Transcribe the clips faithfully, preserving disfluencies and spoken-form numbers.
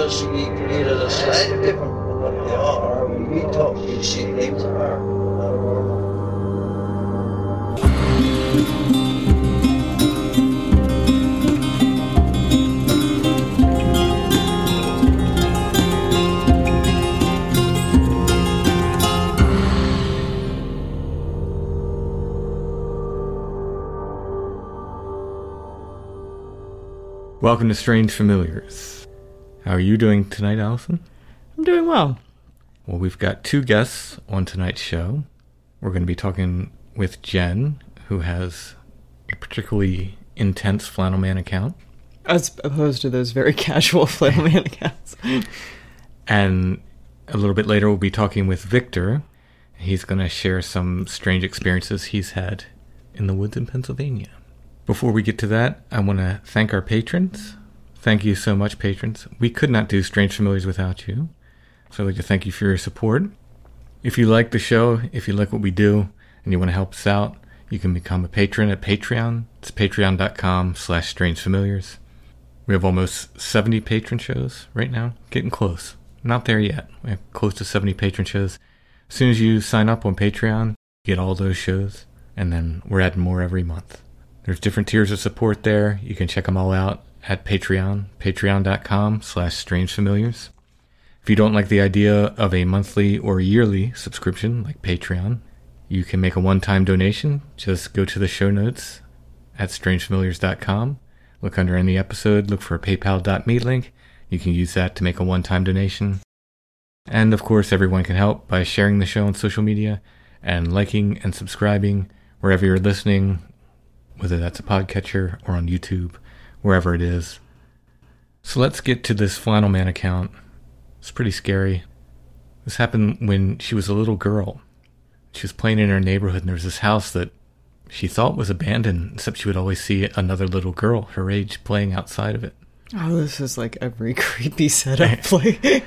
just you, you need to decide different what they are. We talk, you see names are not normal. Welcome to Strange Familiars. How are you doing tonight, Allison? I'm doing well. Well, we've got two guests on tonight's show. We're going to be talking with Jen, who has a particularly intense Flannel Man account. As opposed to those very casual Flannel Man accounts. And a little bit later, we'll be talking with Victor. He's going to share some strange experiences he's had in the woods in Pennsylvania. Before we get to that, I want to thank our patrons. Thank you so much, patrons. We could not do Strange Familiars without you. So I'd like to thank you for your support. If you like the show, if you like what we do, and you want to help us out, you can become a patron at Patreon. It's patreon.com slash strangefamiliars. We have almost seventy patron shows right now. Getting close. Not there yet. We have close to seventy patron shows. As soon as you sign up on Patreon, you get all those shows, and then we're adding more every month. There's different tiers of support there. You can check them all out at Patreon, patreon.com slash strangefamiliars. If you don't like the idea of a monthly or yearly subscription like Patreon, you can make a one-time donation. Just go to the show notes at strangefamiliars dot com. Look under any episode, look for a paypal dot me link. You can use that to make a one-time donation. And of course, everyone can help by sharing the show on social media and liking and subscribing wherever you're listening, whether that's a podcatcher or on YouTube, wherever it is. So let's get to this Flannel Man account. It's pretty scary. This happened when she was a little girl. She was playing in her neighborhood, and there was this house that she thought was abandoned, except she would always see another little girl her age playing outside of it. Oh, this is like every creepy setup play.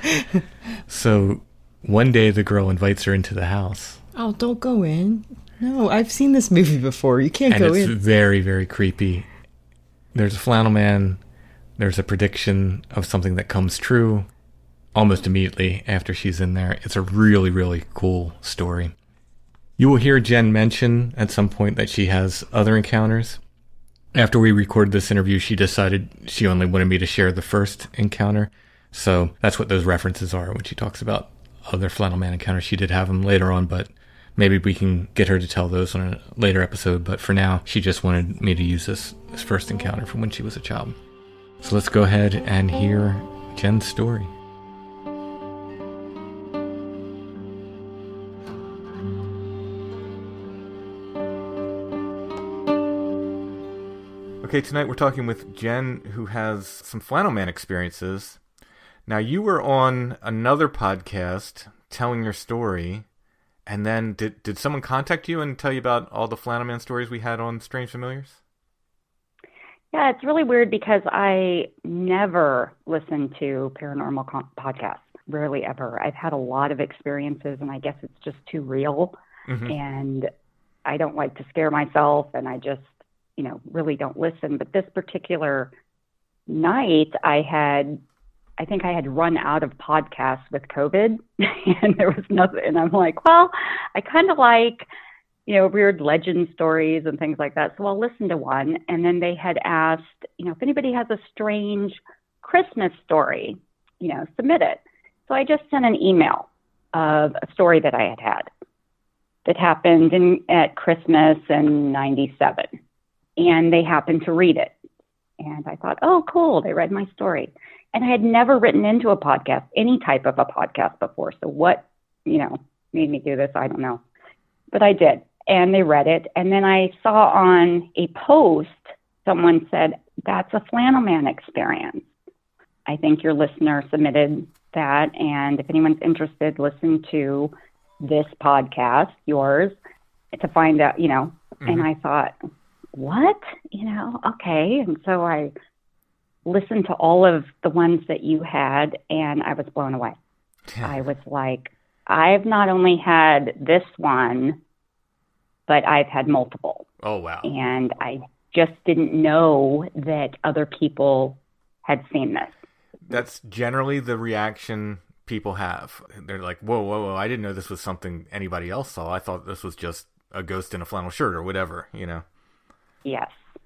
So one day the girl invites her into the house. Oh, don't go in. No, I've seen this movie before. You can't and go it's in. It's very, very creepy. There's a flannel man. There's a prediction of something that comes true almost immediately after she's in there. It's a really, really cool story. You will hear Jen mention at some point that she has other encounters. After we recorded this interview, she decided she only wanted me to share the first encounter. So that's what those references are when she talks about other flannel man encounters. She did have them later on, but maybe we can get her to tell those on a later episode, but for now, she just wanted me to use this, this first encounter from when she was a child. So let's go ahead and hear Jen's story. Okay, tonight we're talking with Jen, who has some Flannel Man experiences. Now, you were on another podcast telling your story. And then, did did someone contact you and tell you about all the Flannel Man stories we had on Strange Familiars? Yeah, it's really weird because I never listen to paranormal con- podcasts, rarely ever. I've had a lot of experiences, and I guess it's just too real. Mm-hmm. And I don't like to scare myself, and I just, you know, really don't listen. But this particular night, I had... I think I had run out of podcasts with COVID and there was nothing. And I'm like, well, I kind of like, you know, weird legend stories and things like that. So I'll listen to one. And then they had asked, you know, if anybody has a strange Christmas story, you know, submit it. So I just sent an email of a story that I had had that happened in, at Christmas in ninety-seven. And they happened to read it. And I thought, oh, cool. They read my story. And I had never written into a podcast, any type of a podcast before. So what, you know, made me do this, I don't know. But I did. And they read it. And then I saw on a post, someone said, that's a Flannel Man experience. I think your listener submitted that. And if anyone's interested, listen to this podcast, yours, to find out, you know. Mm-hmm. And I thought, what? You know, okay. And so I listened to all of the ones that you had, and I was blown away. I was like, I've not only had this one, but I've had multiple. Oh, wow. And I just didn't know that other people had seen this. that's generally the reaction people have. They're like, whoa, whoa, whoa, I didn't know this was something anybody else saw. I thought this was just a ghost in a flannel shirt or whatever, you know? Yes.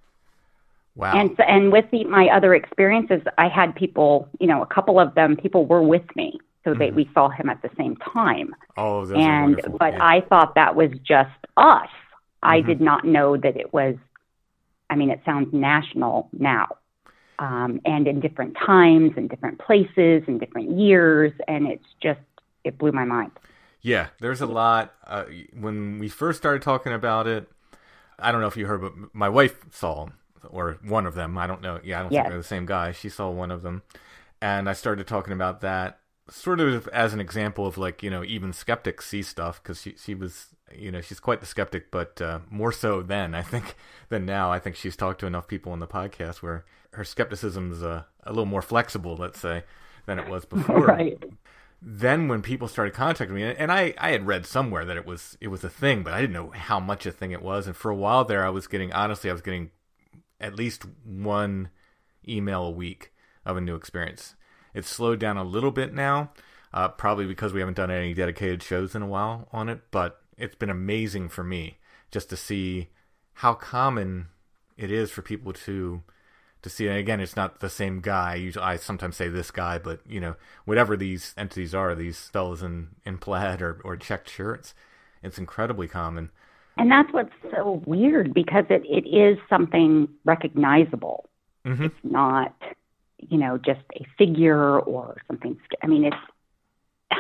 Wow. And and with the, my other experiences, I had people, you know, a couple of them, people were with me, so mm-hmm. that we saw him at the same time. Oh, those and are wonderful. But yeah. I thought that was just us. Mm-hmm. I did not know that it was. I mean, it sounds national now, um, and in different times, and different places, and different years, and it's just it blew my mind. Yeah, there's a lot. Uh, when we first started talking about it, I don't know if you heard, but my wife saw them. Or one of them. I don't know. Yeah, I don't yes. think they're the same guy. She saw one of them. And I started talking about that sort of as an example of like, you know, even skeptics see stuff because she, she was, you know, she's quite the skeptic, but uh, more so then, I think, than now. I think she's talked to enough people on the podcast where her skepticism's uh, a little more flexible, let's say, than it was before. Right. Then when people started contacting me, and I, I had read somewhere that it was it was a thing, but I didn't know how much a thing it was. And for a while there, I was getting, honestly, I was getting at least one email a week of a new experience. It's slowed down a little bit now, uh, probably because we haven't done any dedicated shows in a while on it, but it's been amazing for me just to see how common it is for people to to see. And again, it's not the same guy. Usually, I sometimes say this guy, but you know, whatever these entities are, these fellas in, in plaid or, or checked shirts, it's incredibly common. And that's what's so weird because it, it is something recognizable. Mm-hmm. It's not, you know, just a figure or something. I mean, it's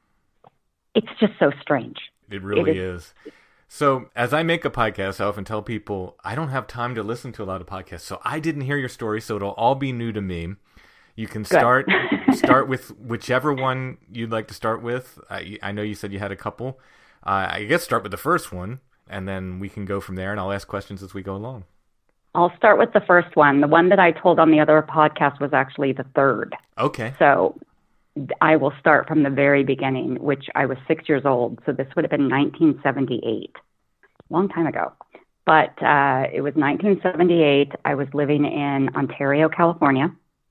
it's just so strange. It really it is. is. So as I make a podcast, I often tell people I don't have time to listen to a lot of podcasts. So I didn't hear your story, so it'll all be new to me. You can start start with whichever one you'd like to start with. I, I know you said you had a couple. Uh, I guess start with the first one. And then we can go from there, and I'll ask questions as we go along. I'll start with the first one. The one that I told on the other podcast was actually the third. Okay. So I will start from the very beginning, which I was six years old. So this would have been nineteen seventy-eight, long time ago. But uh, it was nineteen seventy-eight. I was living in Ontario, California.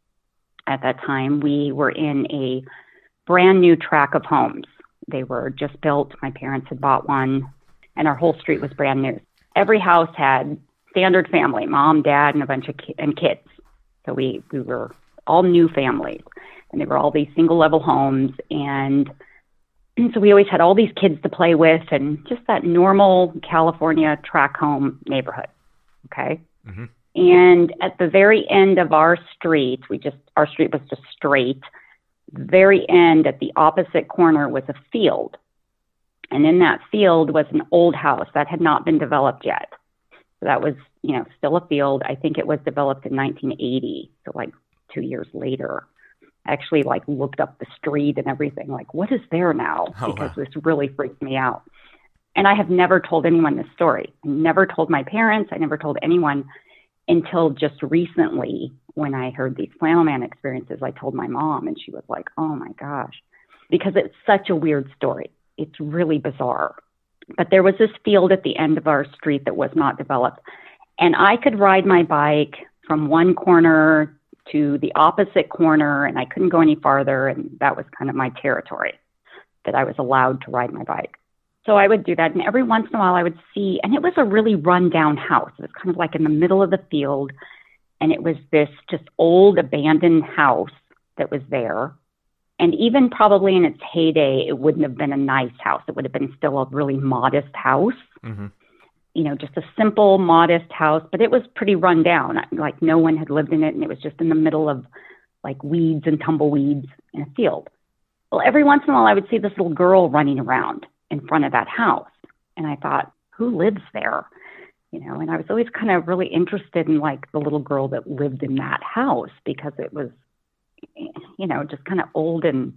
At that time, we were in a brand new tract of homes. They were just built. My parents had bought one. And our whole street was brand new. Every house had standard family, mom, dad, and a bunch of ki- and kids. So we, we were all new families. And they were all these single-level homes. And, and so we always had all these kids to play with and just that normal California tract home neighborhood. Okay? Mm-hmm. And at the very end of our street, we just our street was just straight. The very end, at the opposite corner, was a field. And in that field was an old house that had not been developed yet. So that was, you know, still a field. I think it was developed in nineteen eighty, so like two years later. I actually like looked up the street and everything, like, what is there now? Oh, because wow. This really freaked me out. And I have never told anyone this story. I never told my parents. I never told anyone until just recently when I heard these flannel man experiences. I told my mom, and she was like, oh my gosh, because it's such a weird story. It's really bizarre. But there was this field at the end of our street that was not developed. And I could ride my bike from one corner to the opposite corner, and I couldn't go any farther. And that was kind of my territory that I was allowed to ride my bike. So I would do that. And every once in a while I would see, and it was a really run-down house. It was kind of like in the middle of the field. And it was this just old abandoned house that was there. And even probably in its heyday, it wouldn't have been a nice house. It would have been still a really modest house. Mm-hmm. You know, just a simple, modest house. But it was pretty run down. Like no one had lived in it. And it was just in the middle of like weeds and tumbleweeds in a field. Well, every once in a while, I would see this little girl running around in front of that house. And I thought, who lives there? You know, and I was always kind of really interested in like the little girl that lived in that house because it was, you know, just kind of old and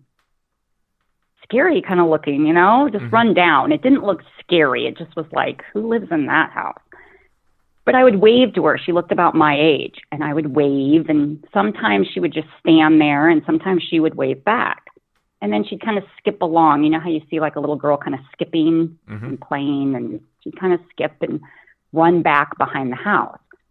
scary kind of looking, you know, just mm-hmm. run down. It didn't look scary. It just was like, who lives in that house? But I would wave to her. She looked about my age, and I would wave, and sometimes she would just stand there, and sometimes she would wave back. And then she'd kind of skip along. You know how you see like a little girl kind of skipping mm-hmm. and playing, and she'd kind of skip and run back behind the house.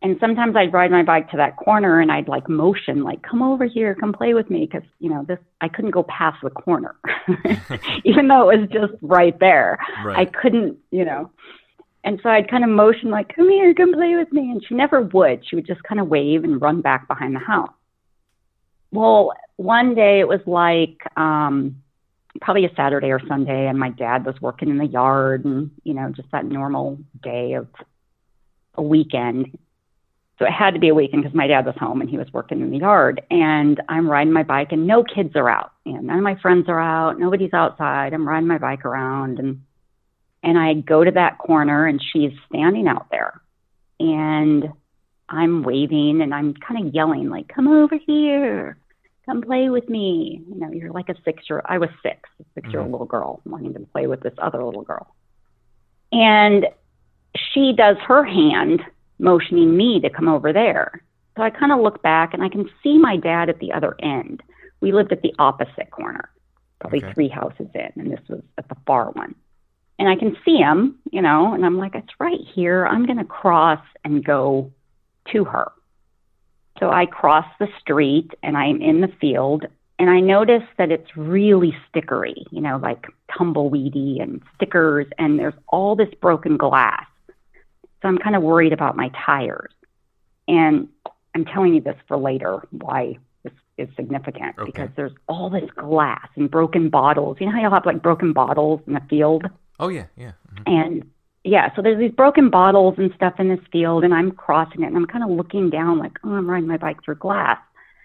And sometimes I'd ride my bike to that corner and I'd like motion, like, come over here, come play with me. Cause you know, this, I couldn't go past the corner, even though it was just right there. Right. I couldn't, you know, and so I'd kind of motion like, come here, come play with me. And she never would. She would just kind of wave and run back behind the house. Well, one day it was like, um, probably a Saturday or Sunday, and my dad was working in the yard and, you know, just that normal day of a weekend. So it had to be a weekend because my dad was home and he was working in the yard. And I'm riding my bike and no kids are out. You know, none of my friends are out. Nobody's outside. I'm riding my bike around. And and I go to that corner and she's standing out there. And I'm waving and I'm kind of yelling, like, come over here. Come play with me. You know, you're like a six-year-old. I was six, a six-year-old mm-hmm. little girl wanting to play with this other little girl. And she does her hand motioning me to come over there. So I kind of look back and I can see my dad at the other end. We lived at the opposite corner, probably okay. three houses in, and this was at the far one. And I can see him, you know, and I'm like, it's right here. I'm going to cross and go to her. So I cross the street and I'm in the field and I notice that it's really stickery, you know, like tumbleweedy and stickers, and there's all this broken glass. So I'm kind of worried about my tires. And I'm telling you this for later, why this is significant, okay. because there's all this glass and broken bottles. You know how you'll have like broken bottles in the field? Oh, yeah, yeah. Mm-hmm. And yeah, so there's these broken bottles and stuff in this field, and I'm crossing it, and I'm kind of looking down like, oh, I'm riding my bike through glass.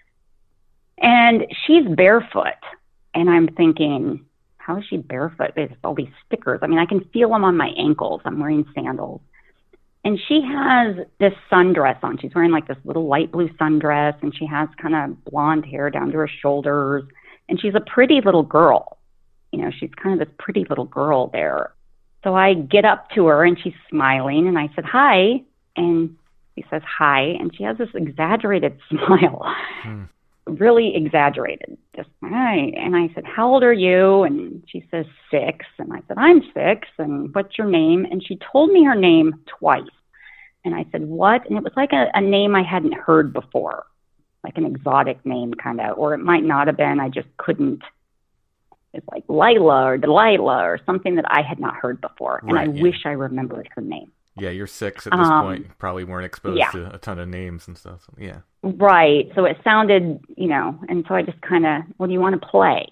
And she's barefoot, and I'm thinking, how is she barefoot? There's all these stickers. I mean, I can feel them on my ankles. I'm wearing sandals. And she has this sundress on. She's wearing like this little light blue sundress, and she has kind of blonde hair down to her shoulders. And she's a pretty little girl. You know, she's kind of this pretty little girl there. So I get up to her, and she's smiling, and I said, hi. And she says, hi. And she has this exaggerated smile, hmm. really exaggerated. Just, hi. And I said, how old are you? And she says, six. And I said, I'm six. And what's your name? And she told me her name twice. And I said, what? And it was like a, a name I hadn't heard before, like an exotic name kind of, or it might not have been. I just couldn't. It's like Lila or Delilah or something that I had not heard before. And right, I yeah. wish I remembered her name. Yeah, you're six at this um, point. You probably weren't exposed yeah. to a ton of names and stuff. So, yeah. Right. So it sounded, you know, and so I just kind of, well, do you want to play?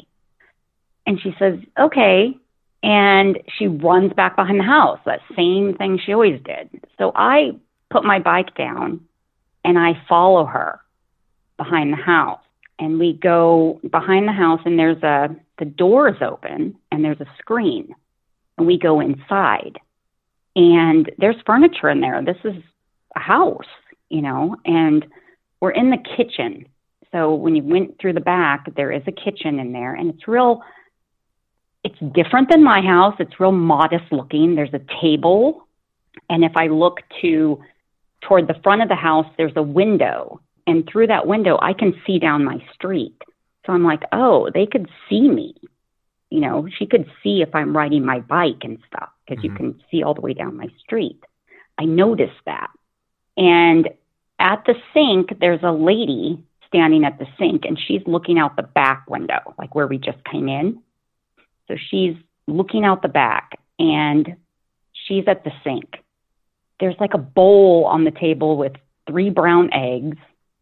And she says, okay. And she runs back behind the house, that same thing she always did. So I put my bike down and I follow her behind the house. And we go behind the house, and there's a, the door is open and there's a screen, and we go inside, and there's furniture in there. This is a house, you know, and we're in the kitchen. So when you went through the back, there is a kitchen in there, and it's real, it's different than my house. It's real modest looking. There's a table. And if I look to toward the front of the house, there's a window. And through that window, I can see down my street. So I'm like, oh, they could see me. You know, she could see if I'm riding my bike and stuff, because mm-hmm. you can see all the way down my street. I noticed that. And at the sink, there's a lady standing at the sink, and she's looking out the back window, like where we just came in. So she's looking out the back, and she's at the sink. There's like a bowl on the table with three brown eggs.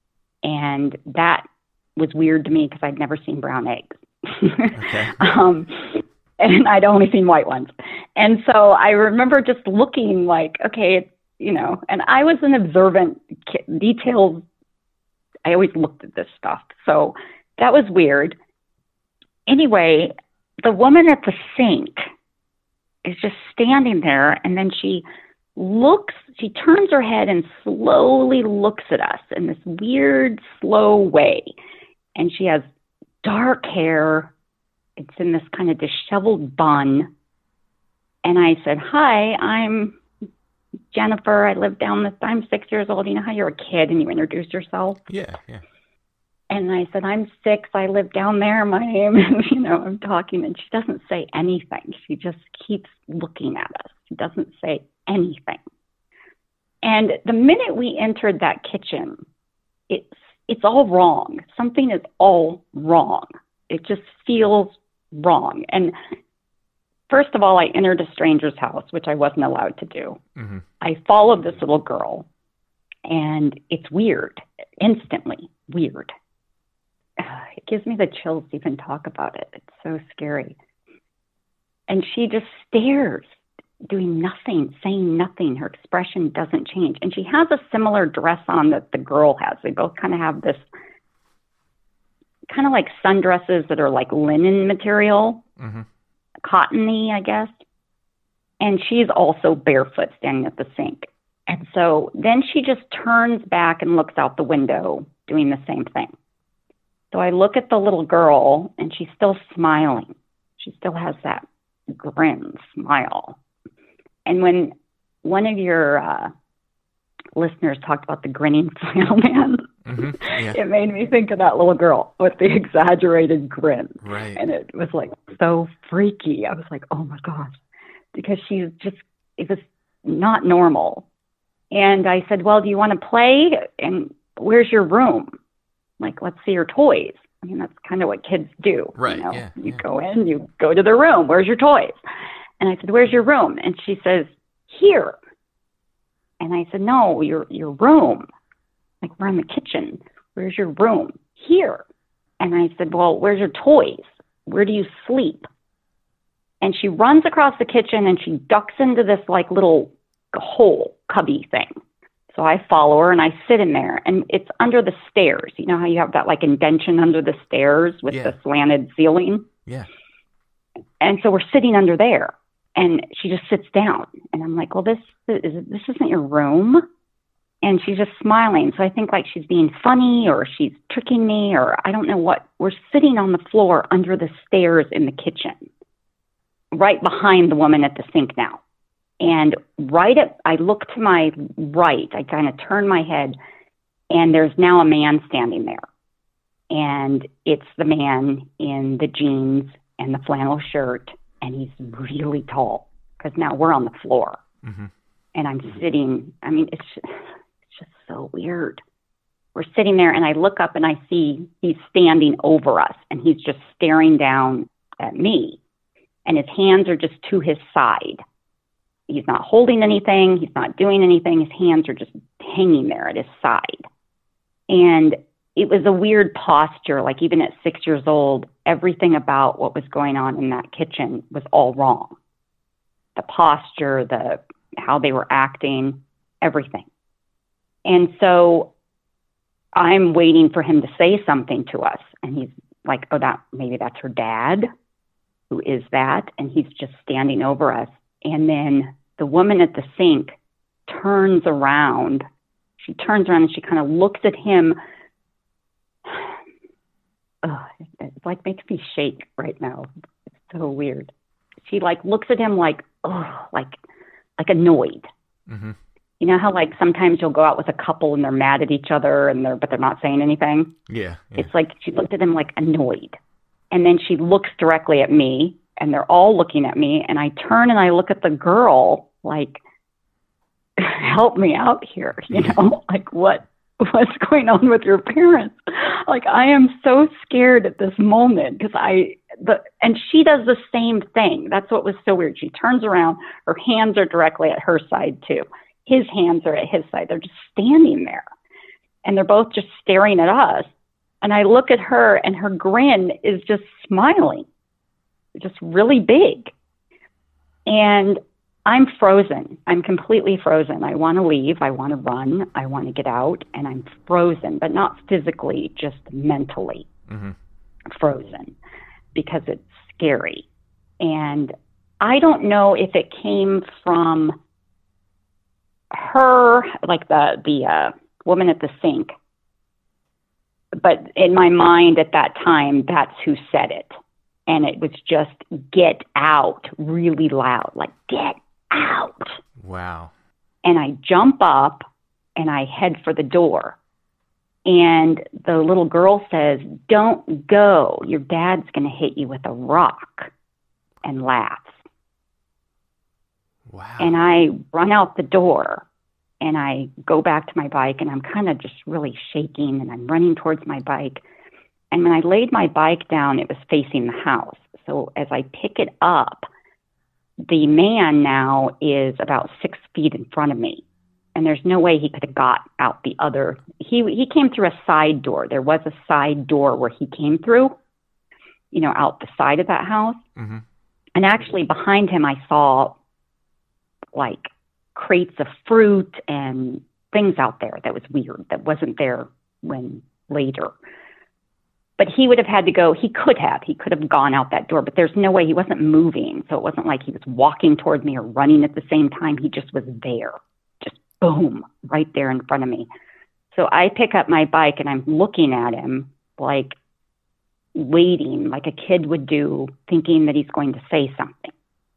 And that was weird to me because I'd never seen brown eggs. Okay. um, and I'd only seen white ones. And so I remember just looking like, okay, it's, you know, and I was an observant kid, details. I always looked at this stuff. So that was weird. Anyway, the woman at the sink is just standing there, and then she looks, she turns her head and slowly looks at us in this weird, slow way. And she has dark hair. It's in this kind of disheveled bun. And I said, hi, I'm Jennifer. I live down this, I'm six years old. You know how you're a kid and you introduce yourself? Yeah, yeah. And I said, I'm six. I live down there. My name is, you know, I'm talking. And she doesn't say anything. She just keeps looking at us. She doesn't say anything. And the minute we entered that kitchen, it's it's all wrong. Something is all wrong. It just feels wrong. And first of all, I entered a stranger's house, which I wasn't allowed to do. Mm-hmm. I followed this little girl, and it's weird, instantly weird. It gives me the chills to even talk about it. It's so scary. And she just stares, doing nothing, saying nothing. Her expression doesn't change. And she has a similar dress on that the girl has. They both kind of have this kind of like sundresses that are like linen material, mm-hmm. cottony, I guess. And she's also barefoot standing at the sink. And so then she just turns back and looks out the window doing the same thing. So I look at the little girl, and she's still smiling. She still has that grin smile. And when one of your uh, listeners talked about the grinning flannel man, mm-hmm. yeah. it made me think of that little girl with the exaggerated grin. Right. And it was like so freaky. I was like, oh my gosh, because she's just, it was not normal. And I said, well, do you want to play? And where's your room? Like, let's see your toys. I mean, that's kind of what kids do. Right, You know? yeah, You yeah. go in, you go to their room. Where's your toys? And I said, where's your room? And she says, here. And I said, no, your your room. Like, we're in the kitchen. Where's your room? Here. And I said, well, where's your toys? Where do you sleep? And she runs across the kitchen, and she ducks into this, like, little hole, cubby thing. So I follow her, and I sit in there, and it's under the stairs. You know how you have that like indention under the stairs with Yeah. the slanted ceiling? Yeah. And so we're sitting under there, and she just sits down, and I'm like, well, this is this isn't your room. And she's just smiling. So I think like she's being funny, or she's tricking me, or I don't know what. We're sitting on the floor under the stairs in the kitchen, right behind the woman at the sink now. And right at, I look to my right, I kind of turn my head, and there's now a man standing there. And it's the man in the jeans and the flannel shirt, and he's really tall, because now we're on the floor. Mm-hmm. And I'm sitting, I mean, it's just, it's just so weird. We're sitting there, and I look up, and I see he's standing over us, and he's just staring down at me. And his hands are just to his side. He's not holding anything. He's not doing anything. His hands are just hanging there at his side. And it was a weird posture. Like, even at six years old, everything about what was going on in that kitchen was all wrong. The posture, the how they were acting, everything. And so I'm waiting for him to say something to us. And he's like, oh, that maybe that's her dad. Who is that? And he's just standing over us. And then the woman at the sink turns around. She turns around and she kind of looks at him. Oh, it like makes me shake right now. It's so weird. She like looks at him like, oh, like, like annoyed. Mm-hmm. You know how like sometimes you'll go out with a couple and they're mad at each other and they're, but they're not saying anything. Yeah, yeah. It's like she looked at him like annoyed. And then she looks directly at me, and they're all looking at me. And I turn and I look at the girl like, help me out here. You know, like what, what's going on with your parents? Like, I am so scared at this moment because I, the, and she does the same thing. That's what was so weird. She turns around, her hands are directly at her side too. His hands are at his side. They're just standing there, and they're both just staring at us. And I look at her, and her grin is just smiling, just really big. And I'm frozen. I'm completely frozen. I want to leave. I want to run. I want to get out. And I'm frozen, but not physically, just mentally Mm-hmm. frozen because it's scary. And I don't know if it came from her, like the, the uh, woman at the sink. But in my mind at that time, that's who said it. And it was just, get out, really loud, like, get out. Wow. And I jump up and I head for the door. And the little girl says, don't go. Your dad's going to hit you with a rock, and laughs. Wow. And I run out the door. and I go back to my bike, and I'm kind of just really shaking, and I'm running towards my bike. And when I laid my bike down, it was facing the house. So as I pick it up, the man now is about six feet in front of me. And there's no way he could have got out the other. He he came through a side door. There was a side door where he came through, you know, out the side of that house. Mm-hmm. And actually behind him, I saw like crates of fruit and things out there that was weird, that wasn't there when later. But he would have had to go, he could have, he could have gone out that door, but there's no way, he wasn't moving. So it wasn't like he was walking towards me or running at the same time. He just was there, just boom, right there in front of me. So I pick up my bike and I'm looking at him like waiting, like a kid would do, thinking that he's going to say something,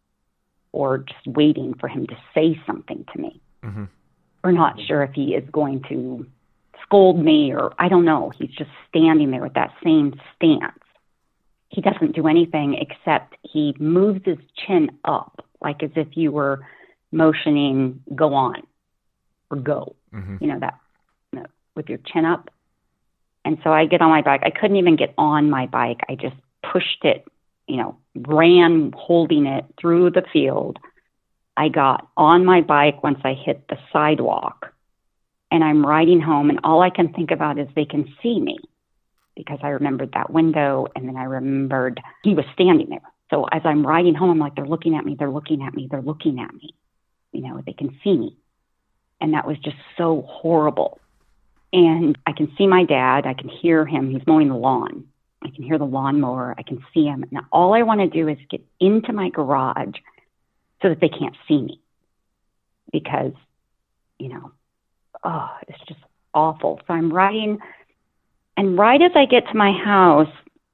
or just waiting for him to say something to me. Mm-hmm. We're not sure if he is going to scold me, or I don't know. He's just standing there with that same stance. He doesn't do anything except he moves his chin up, like as if you were motioning go on or go, Mm-hmm. you know, that you know, with your chin up. And so I get on my bike. I couldn't even get on my bike. I just pushed it, you know, ran holding it through the field. I got on my bike once I hit the sidewalk. And I'm riding home, and all I can think about is they can see me, because I remembered that window, and then I remembered he was standing there. So as I'm riding home, I'm like, they're looking at me, they're looking at me, they're looking at me. You know, they can see me. And that was just so horrible. And I can see my dad. I can hear him. He's mowing the lawn. I can hear the lawnmower. I can see him. Now, all I want to do is get into my garage so that they can't see me, because, you know, oh, it's just awful. So I'm riding, and right as I get to my house,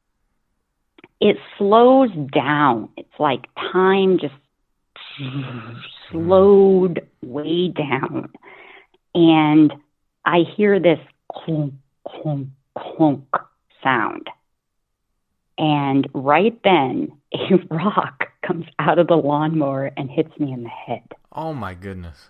it slows down. It's like time just slowed way down. And I hear this clunk, clunk, clunk sound. And right then, a rock comes out of the lawnmower and hits me in the head. Oh, my goodness.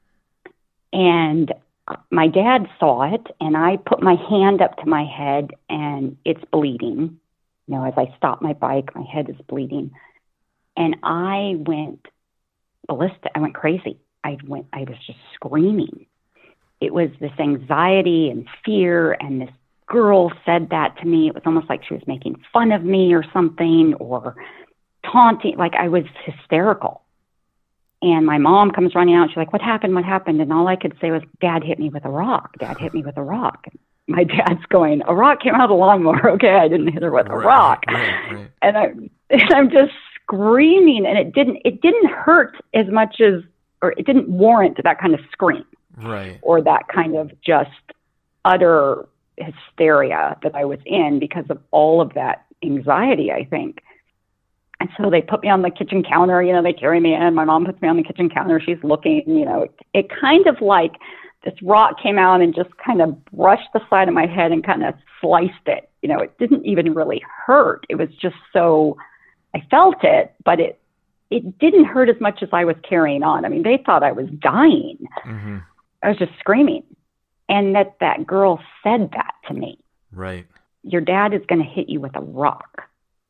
And my dad saw it, and I put my hand up to my head, and it's bleeding. You know, as I stop my bike, my head is bleeding. And I went ballistic. I went crazy. I went, I was just screaming. It was this anxiety and fear, and this girl said that to me. It was almost like she was making fun of me or something, or taunting. Like, I was hysterical. And my mom comes running out. She's like, what happened? What happened? And all I could say was, Dad hit me with a rock. Dad hit me with a rock. And my dad's going, a rock came out of the lawnmower. Okay, I didn't hit her with a Right, rock. right, right. And, I, and I'm just screaming. And it didn't, it didn't hurt as much as, or it didn't warrant that kind of scream. Right. Or that kind of just utter hysteria that I was in because of all of that anxiety, I think. And so they put me on the kitchen counter, you know, they carry me in. My mom puts me on the kitchen counter. She's looking, you know, it, it kind of like this rock came out and just kind of brushed the side of my head and kind of sliced it. You know, it didn't even really hurt. It was just so, I felt it, but it, it didn't hurt as much as I was carrying on. I mean, they thought I was dying. Mm-hmm. I was just screaming. And that that girl said that to me. Right. Your dad is going to hit you with a rock.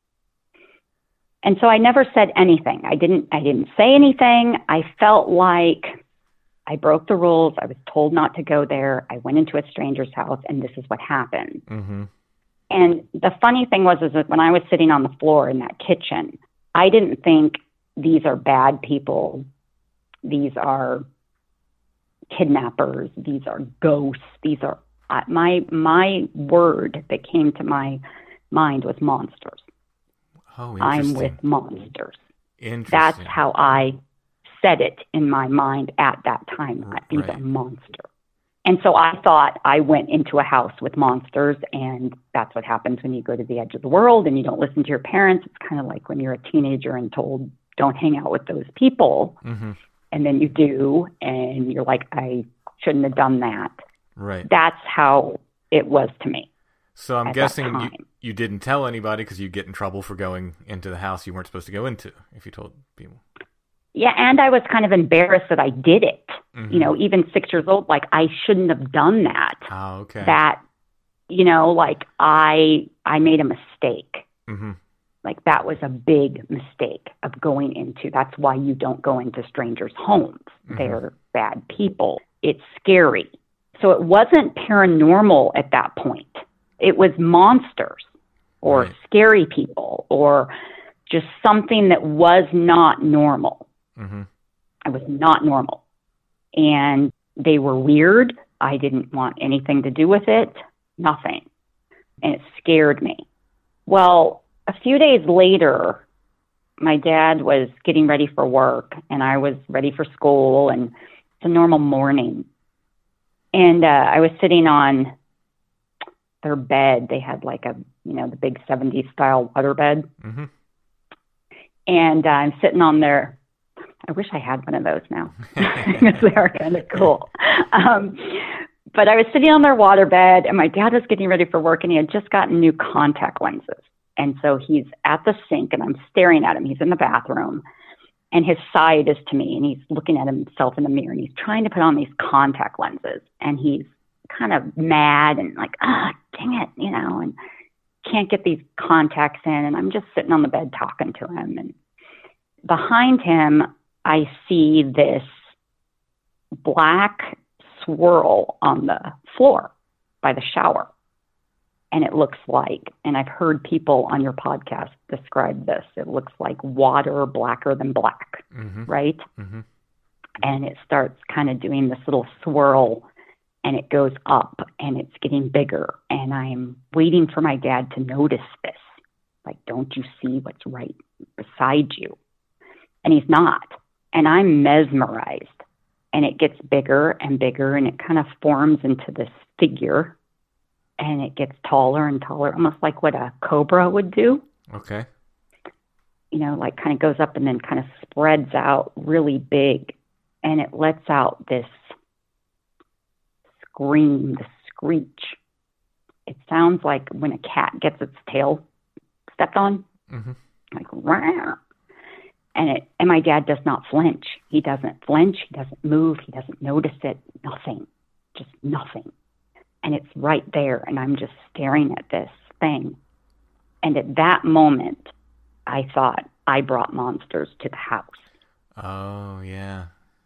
And so I never said anything. I didn't, I didn't say anything. I felt like I broke the rules. I was told not to go there. I went into a stranger's house, and this is what happened. Mm-hmm. And the funny thing was, is that when I was sitting on the floor in that kitchen, I didn't think these are bad people. These are kidnappers. These are ghosts. These are, uh, my, my word that came to my mind was monsters. Oh, I'm interesting. with monsters. Interesting. That's how I said it in my mind at that time. R- These right. are monsters. And so I thought I went into a house with monsters, and that's what happens when you go to the edge of the world and you don't listen to your parents. It's kind of like when you're a teenager and told, don't hang out with those people. Mm-hmm. And then you do, and you're like, I shouldn't have done that. Right. That's how it was to me. So I'm at that guessing you, time. you didn't tell anybody because you'd get in trouble for going into the house you weren't supposed to go into if you told people. Yeah, and I was kind of embarrassed that I did it. Mhm. you know, even six years old, like I shouldn't have done that. Oh, okay. That, you know, like I I made a mistake. Mm-hmm. Like that was a big mistake of going into. That's why you don't go into strangers' homes. Mhm. They're bad people. It's scary. So it wasn't paranormal at that point. It was monsters or Right. scary people or just something that was not normal. Mm-hmm. It was not normal. And they were weird. I didn't want anything to do with it. Nothing. And it scared me. Well, a few days later, my dad was getting ready for work and I was ready for school, and it's a normal morning. And uh, I was sitting on their bed. They had like a, you know, the big seventies style water bed. Mm-hmm. And uh, I'm sitting on their, I wish I had one of those now because they are kind of cool. Um, but I was sitting on their water bed and my dad was getting ready for work and he had just gotten new contact lenses. And so he's at the sink and I'm staring at him. He's in the bathroom and his side is to me and he's looking at himself in the mirror and he's trying to put on these contact lenses and he's kind of mad and like, ah, dang it, you know, and can't get these contacts in. And I'm just sitting on the bed talking to him. And behind him, I see this black swirl on the floor by the shower. And it looks like, and I've heard people on your podcast describe this, it looks like water blacker than black, Mm-hmm. right? Mm-hmm. And it starts kind of doing this little swirl and it goes up and it's getting bigger. And I'm waiting for my dad to notice this. Like, don't you see what's right beside you? And he's not. And I'm mesmerized. And it gets bigger and bigger and it kind of forms into this figure. And it gets taller and taller, almost like what a cobra would do. Okay. You know, like kind of goes up and then kind of spreads out really big. And it lets out this scream, this screech. It sounds like when a cat gets its tail stepped on, Mm-hmm. like, rah. And it, and my dad does not flinch. He doesn't flinch. He doesn't move. He doesn't notice it. Nothing. Just nothing. And it's right there. And I'm just staring at this thing. And at that moment, I thought I brought monsters to the house, Oh, yeah.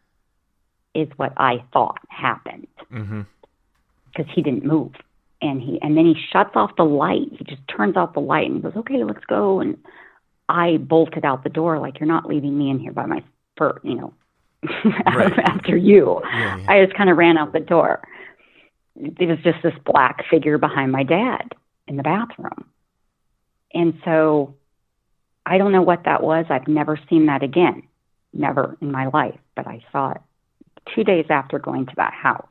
is what I thought happened. Mm-hmm. Because he didn't move. And he and then he shuts off the light. He just turns off the light and goes, okay, let's go. And I bolted out the door like, you're not leaving me in here by my, for, you know, Right. after you. Yeah, yeah. I just kind of ran out the door. It was just this black figure behind my dad in the bathroom. And so I don't know what that was. I've never seen that again. Never in my life. But I saw it two days after going to that house.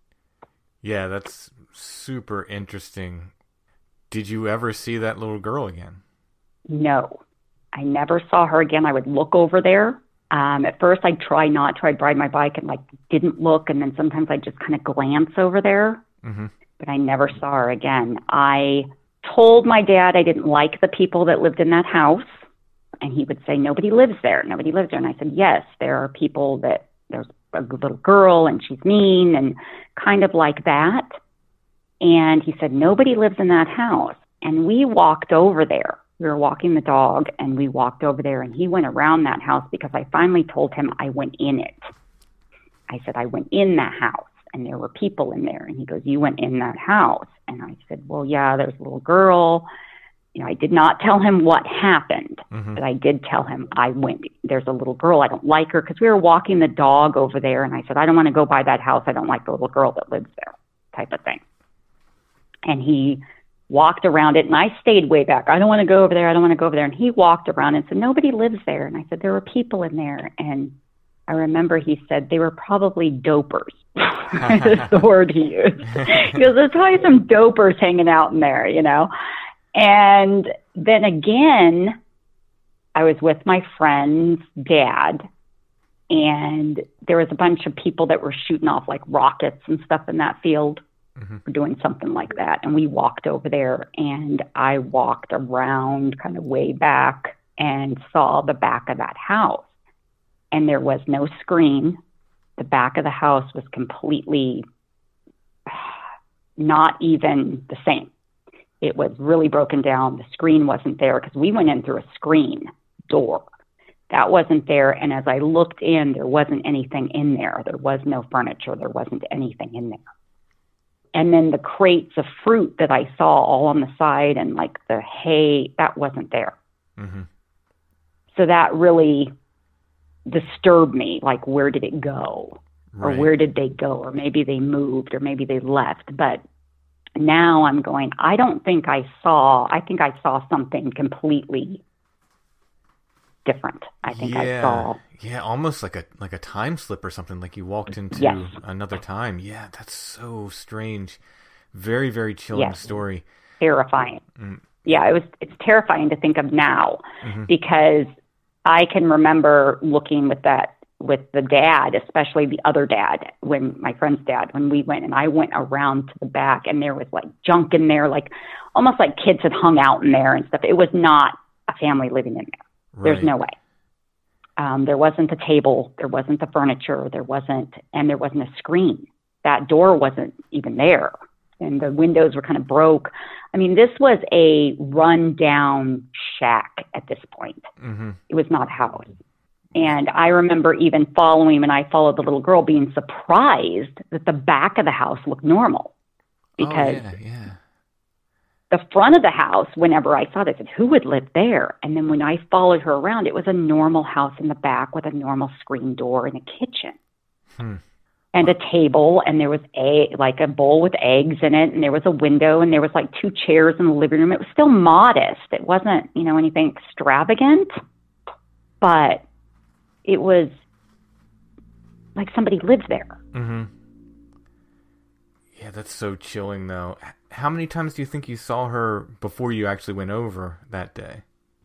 Yeah, that's super interesting. Did you ever see that little girl again? No, I never saw her again. I would look over there. Um, at first, I'd try not to. I'd ride my bike and like didn't look, and then sometimes I'd just kind of glance over there. Mm-hmm. But I never saw her again. I told my dad I didn't like the people that lived in that house, and he would say, nobody lives there. Nobody lives there. And I said, yes, there are people that there's a little girl and she's mean and kind of like that. And he said, nobody lives in that house. And we walked over there. We were walking the dog and we walked over there and he went around that house because I finally told him I went in it. I said, I went in that house and there were people in there. And he goes, you went in that house? And I said, well, yeah, there's a little girl. You know, I did not tell him what happened, Mm-hmm. but I did tell him I went, there's a little girl. I don't like her because we were walking the dog over there. And I said, I don't want to go by that house. I don't like the little girl that lives there, type of thing. And he walked around it and I stayed way back. I don't want to go over there. I don't want to go over there. And he walked around and said, nobody lives there. And I said, there were people in there. And I remember he said they were probably dopers. That's the word he used. He goes, there's probably some dopers hanging out in there, you know. And then again, I was with my friend's dad, and there was a bunch of people that were shooting off like rockets and stuff in that field. Mm-hmm. We're doing something like that. And we walked over there, and I walked around kind of way back and saw the back of that house. And there was no screen. the back of the house was completely not even the same. It was really broken down. The screen wasn't there because we went in through a screen door. That wasn't there. And as I looked in, there wasn't anything in there. There was no furniture. There wasn't anything in there. And then the crates of fruit that I saw all on the side and like the hay, that wasn't there. Mm-hmm. So that really disturbed me. Like, where did it go? Right. Or where did they go? Or maybe they moved, or maybe they left. But now I'm going, I don't think I saw, I think I saw something completely different. I think yeah. I saw. Yeah, almost like a like a time slip or something, like you walked into yes. another time. Yeah, that's so strange. Very, very chilling yes. story. Terrifying. Mm. Yeah, it was. It's terrifying to think of now mm-hmm. because I can remember looking with that, with the dad, especially the other dad, when my friend's dad, when we went and I went around to the back and there was like junk in there, like almost like kids had hung out in there and stuff. It was not a family living in there. Right. There's no way. Um, there wasn't a table. There wasn't the furniture. There wasn't, and there wasn't a screen. That door wasn't even there. And the windows were kind of broke. I mean, this was a run-down shack at this point. Mm-hmm. It was not a house. And I remember even following, when I followed the little girl, being surprised that the back of the house looked normal. Because oh, yeah, yeah. the front of the house, whenever I saw this, I said, who would live there? And then when I followed her around, it was a normal house in the back with a normal screen door and a kitchen. Hmm. And a table, and there was a like a bowl with eggs in it, and there was a window, and there was like two chairs in the living room. It was still modest. It wasn't, you know, anything extravagant, but it was like somebody lived there. Mm-hmm. Yeah, that's so chilling, though. How many times do you think you saw her before you actually went over that day?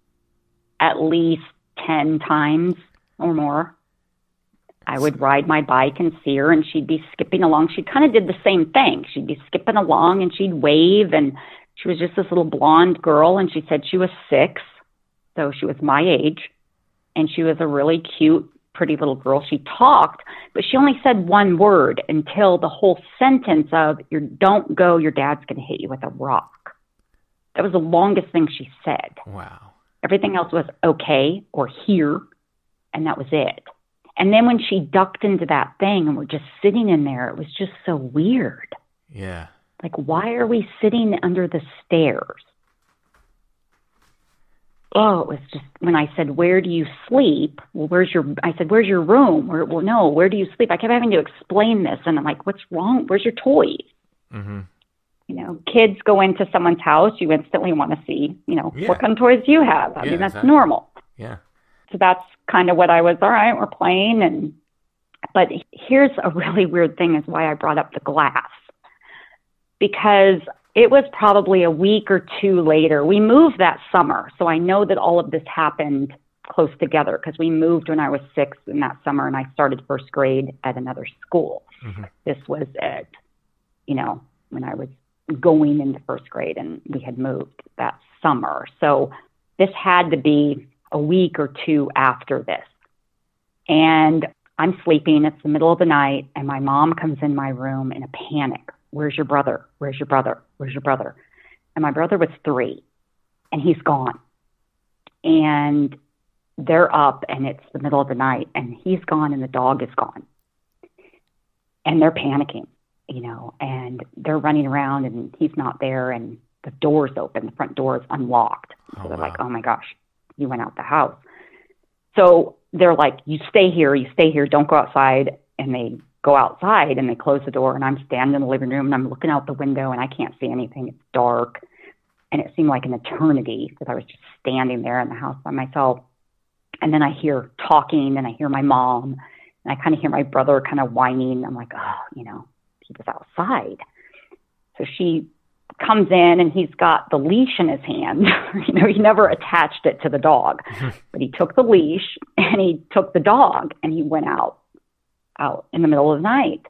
At least ten times or more. I would ride my bike and see her, and she'd be skipping along. She kind of did the same thing. She'd be skipping along, and she'd wave, and she was just this little blonde girl, and she said she was six, so she was my age, and she was a really cute, pretty little girl. She talked, but she only said one word until the whole sentence of, "You don't go, your dad's going to hit you with a rock." That was the longest thing she said. Wow. Everything else was okay or here, and that was it. And then when she ducked into that thing and we're just sitting in there, it was just so weird. Yeah. Like, why are we sitting under the stairs? Oh, it was just, when I said, where do you sleep? Well, where's your, I said, where's your room? Where, well, no, where do you sleep? I kept having to explain this. And I'm like, what's wrong? Where's your toys? Mm-hmm. You know, kids go into someone's house, you instantly want to see, you know, yeah. what kind of toys do you have? I yeah, mean, that's exactly. normal. Yeah. So that's kind of what I was, all right, we're playing. And but here's a really weird thing is why I brought up the glass. Because it was probably a week or two later. We moved that summer. So I know that all of this happened close together because we moved when I was six in that summer and I started first grade at another school. Mm-hmm. This was at, you know, when I was going into first grade and we had moved that summer. So this had to be a week or two after this. And I'm sleeping. It's the middle of the night. And my mom comes in my room in a panic. Where's your brother? Where's your brother? Where's your brother? And my brother was three. And he's gone. And they're up. And it's the middle of the night. And he's gone. And the dog is gone. And they're panicking, you know. And they're running around. And he's not there. And the door's open. The front door is unlocked. So oh, they're wow. like, oh, my gosh. You went out the house. So they're like, you stay here, you stay here, don't go outside. And they go outside and they close the door and I'm standing in the living room and I'm looking out the window and I can't see anything. It's dark. And it seemed like an eternity because I was just standing there in the house by myself. And then I hear talking and I hear my mom and I kind of hear my brother kind of whining. I'm like, oh, you know, he was outside. So she comes in and he's got the leash in his hand. You know, he never attached it to the dog, but he took the leash and he took the dog and he went out, out in the middle of the night.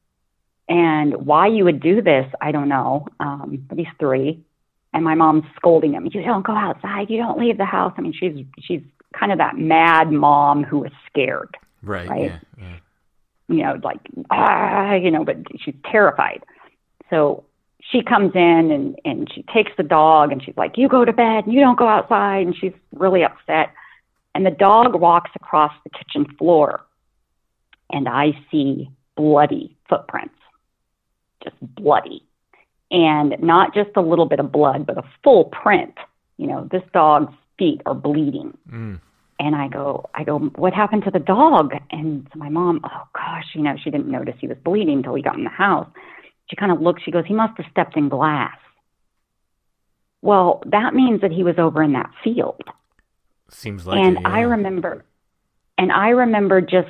And why you would do this, I don't know. Um, but he's three and my mom's scolding him. You don't go outside. You don't leave the house. I mean, she's, she's kind of that mad mom who was scared. Right. right? Yeah, yeah. you know, like, ah, you know, but she's terrified. So she comes in and, and she takes the dog and she's like, you go to bed and you don't go outside. And she's really upset. And the dog walks across the kitchen floor and I see bloody footprints, just bloody. And not just a little bit of blood, but a full print. You know, this dog's feet are bleeding. Mm. And I go, I go, what happened to the dog? And so my mom, oh gosh, you know, she didn't notice he was bleeding until we got in the house. She kind of looks, she goes, he must have stepped in glass. Well, that means that he was over in that field. Seems like and it, yeah. I remember, and I remember just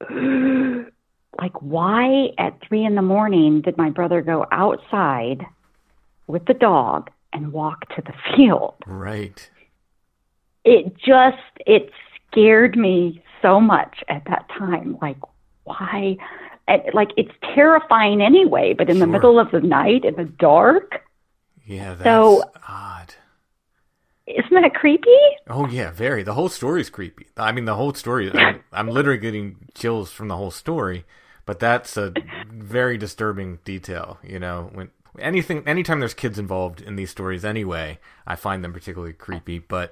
like, why at three in the morning did my brother go outside with the dog and walk to the field? Right. It just, it scared me so much at that time. Like, why? Like, it's terrifying anyway, but in Sure. the middle of the night, in the dark. Yeah, that's so, odd. Isn't that creepy? Oh, yeah, very. The whole story is creepy. I mean, the whole story, I'm, I'm literally getting chills from the whole story, but that's a very disturbing detail, you know, when anything, anytime there's kids involved in these stories anyway, I find them particularly creepy, but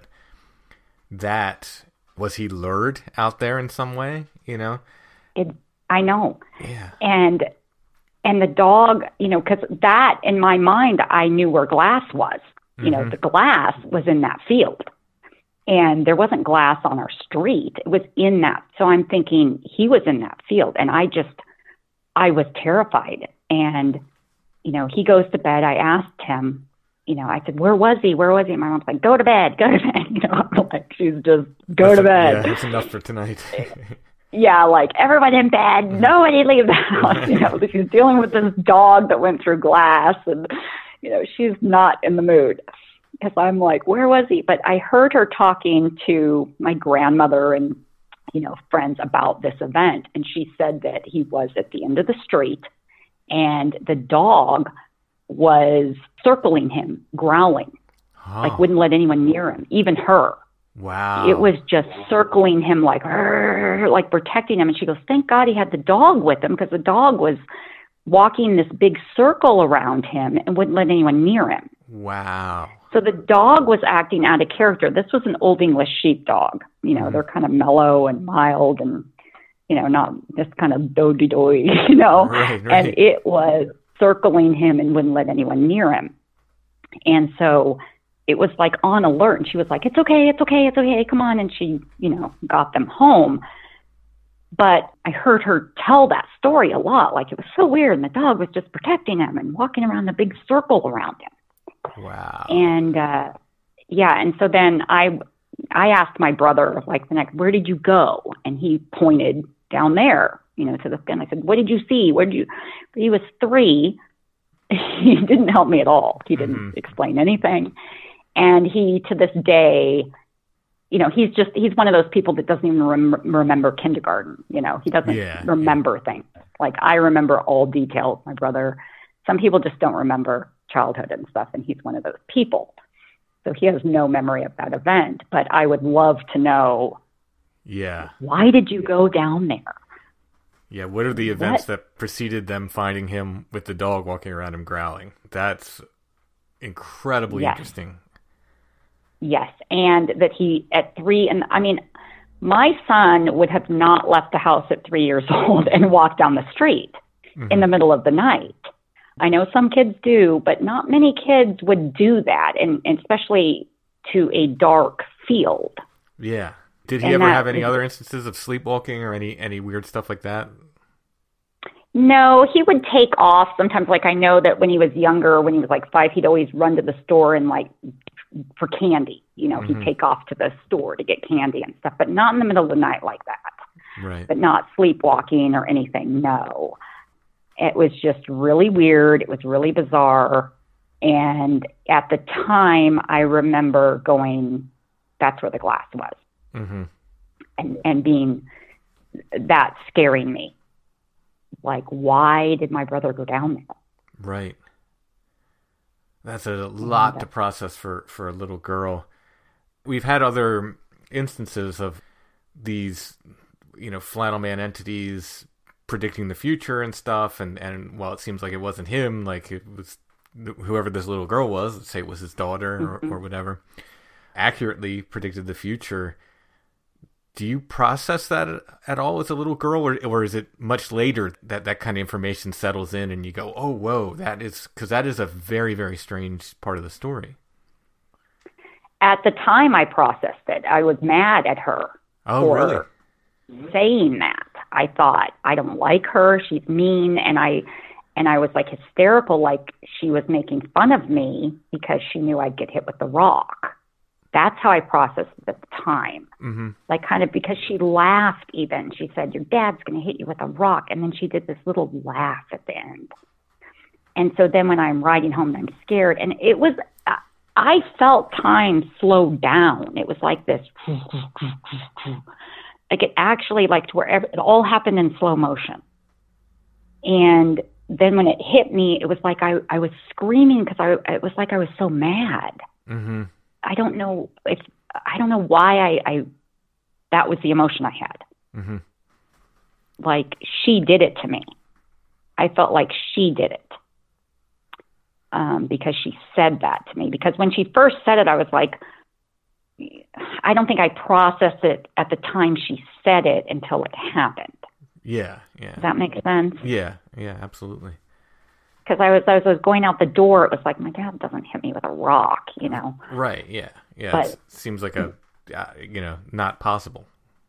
that, was he lured out there in some way, you know? It, I know. Yeah. And, and the dog, you know, because that, in my mind, I knew where glass was. You know, mm-hmm. the glass was in that field. And there wasn't glass on our street. It was in that. So I'm thinking he was in that field. And I just, I was terrified. And, you know, he goes to bed. I asked him, you know, I said, where was he? Where was he? And my mom's like, go to bed, go to bed. You know, I'm like, she's just, go that's to a, bed. Yeah, that's enough for tonight. Yeah, like, everyone in bed. Nobody leave the house. You know, she's dealing with this dog that went through glass. And, you know, she's not in the mood. Because I'm like, where was he? But I heard her talking to my grandmother and, you know, friends about this event. And she said that he was at the end of the street and the dog was circling him, growling, oh. like wouldn't let anyone near him, even her. Wow. It was just circling him like, like protecting him. And she goes, thank God he had the dog with him, because the dog was walking this big circle around him and wouldn't let anyone near him. Wow. So the dog was acting out of character. This was an Old English sheepdog. You know, mm. they're kind of mellow and mild and, you know, not this kind of do-de-doy, you know. Right, right. And it was circling him and wouldn't let anyone near him. And so it was like on alert. And she was like, it's okay, it's okay, it's okay, come on. And she, you know, got them home. But I heard her tell that story a lot. Like, it was so weird. And the dog was just protecting him and walking around the big circle around him. Wow. And, uh, yeah. And so then I, I asked my brother, like, the next, where did you go? And he pointed down there, you know, to the, and I said, what did you see? Where did you, but he was three. He didn't help me at all. He didn't mm-hmm. explain anything. And he, to this day, you know, he's just, he's one of those people that doesn't even rem- remember kindergarten. You know, he doesn't yeah, remember yeah. things. Like, I remember all details. My brother, some people just don't remember childhood and stuff, and he's one of those people. So he has no memory of that event, but I would love to know, yeah, why did you go down there? Yeah, what are the events what? that preceded them finding him with the dog walking around him growling? That's incredibly yes. interesting. Yes, and that he, at three, and I mean, my son would have not left the house at three years old and walked down the street mm-hmm. in the middle of the night. I know some kids do, but not many kids would do that, and, and especially to a dark field. Yeah. Did he and ever that, have any other instances of sleepwalking or any, any weird stuff like that? No, he would take off sometimes. Like, I know that when he was younger, when he was like five, he'd always run to the store and like for candy. You know, mm-hmm. he'd take off to the store to get candy and stuff, but not in the middle of the night like that. Right. But not sleepwalking or anything. No. It was just really weird. It was really bizarre. And at the time, I remember going, that's where the glass was. Mm-hmm. And, and being, that scaring me. Like, why did my brother go down there? Right. That's a lot to process for, for a little girl. We've had other instances of these, you know, flannel man entities predicting the future and stuff, and and while it seems like it wasn't him, like it was whoever this little girl was, let's say it was his daughter or, Mm-hmm. or whatever, accurately predicted the future. Do you process that at all as a little girl, or or is it much later that that kind of information settles in and you go, oh, whoa, that is, because that is a very, very strange part of the story. At the time, I processed it. I was mad at her Oh, for really? saying that. I thought, I don't like her. She's mean. And I, and I was like hysterical, like she was making fun of me because she knew I'd get hit with the rock. That's how I processed it at the time. Mm-hmm. Like kind of because she laughed even. She said, your dad's going to hit you with a rock. And then she did this little laugh at the end. And so then when I'm riding home, I'm scared. And it was, I felt time slow down. It was like this, like it actually, like to wherever, it all happened in slow motion. And then when it hit me, it was like I, I was screaming because I, it was like I was so mad. Mm-hmm. I don't know if, I don't know why I, I that was the emotion I had. Mm-hmm. Like she did it to me. I felt like she did it. Um, because she said that to me. Because when she first said it, I was like, I don't think I processed it at the time she said it until it happened. Yeah, yeah. Does that make sense? Yeah, yeah, absolutely. Because I was, I was, I was going out the door. It was like, my dad doesn't hit me with a rock, you know? Right, yeah, yeah. But- it seems like a, uh, you know, not possible.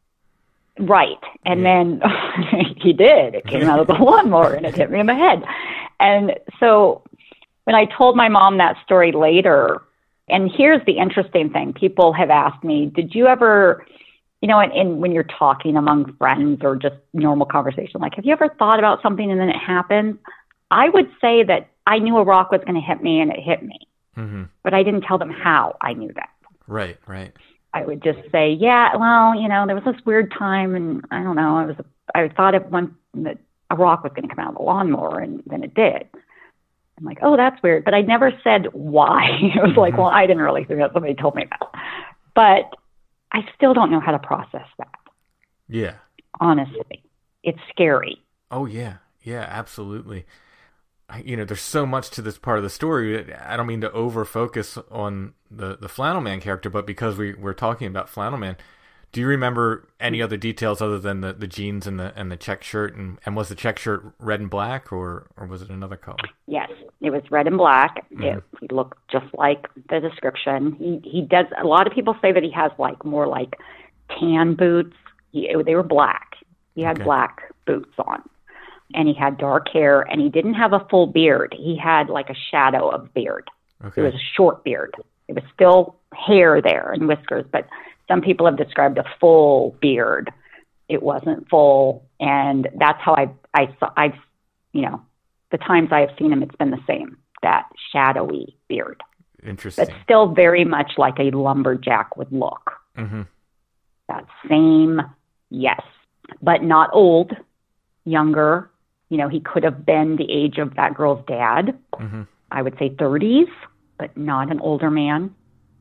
Right. And Yeah. then he did. It came out of the lawnmower and it hit me in the head. And so when I told my mom that story later, and here's the interesting thing, people have asked me, did you ever, you know, in, in when you're talking among friends or just normal conversation, like, have you ever thought about something and then it happens? I would say that I knew a rock was going to hit me and it hit me, Mm-hmm. but I didn't tell them how I knew that. Right, right. I would just say, yeah, well, you know, there was this weird time and I don't know, I was, I thought of one that a rock was going to come out of the lawnmower and then it did. I'm like, oh, that's weird. But I never said why. It was like, well, I didn't really think that. Somebody told me that. But I still don't know how to process that. Yeah. Honestly, it's scary. Oh, yeah. Yeah, absolutely. I, you know, there's so much to this part of the story. I don't mean to over focus on the, the Flannel Man character, but because we, we're talking about Flannel Man, do you remember any other details other than the, the jeans and the and the check shirt? And, and was the check shirt red and black or, or was it another color? Yes, it was red and black. Mm-hmm. It, he looked just like the description. He he does. A lot of people say that he has like more like tan boots. He, they were black. He had Okay. black boots on, and he had dark hair. And he didn't have a full beard. He had like a shadow of beard. Okay. It was a short beard. It was still hair there and whiskers, but some people have described a full beard. It wasn't full, and that's how I I saw. I've you know the times I have seen him, it's been the same. That shadowy beard, Interesting. but still very much like a lumberjack would look. Mm-hmm. That same, yes, but not old, younger. You know, he could have been the age of that girl's dad. Mm-hmm. I would say thirties, but not an older man.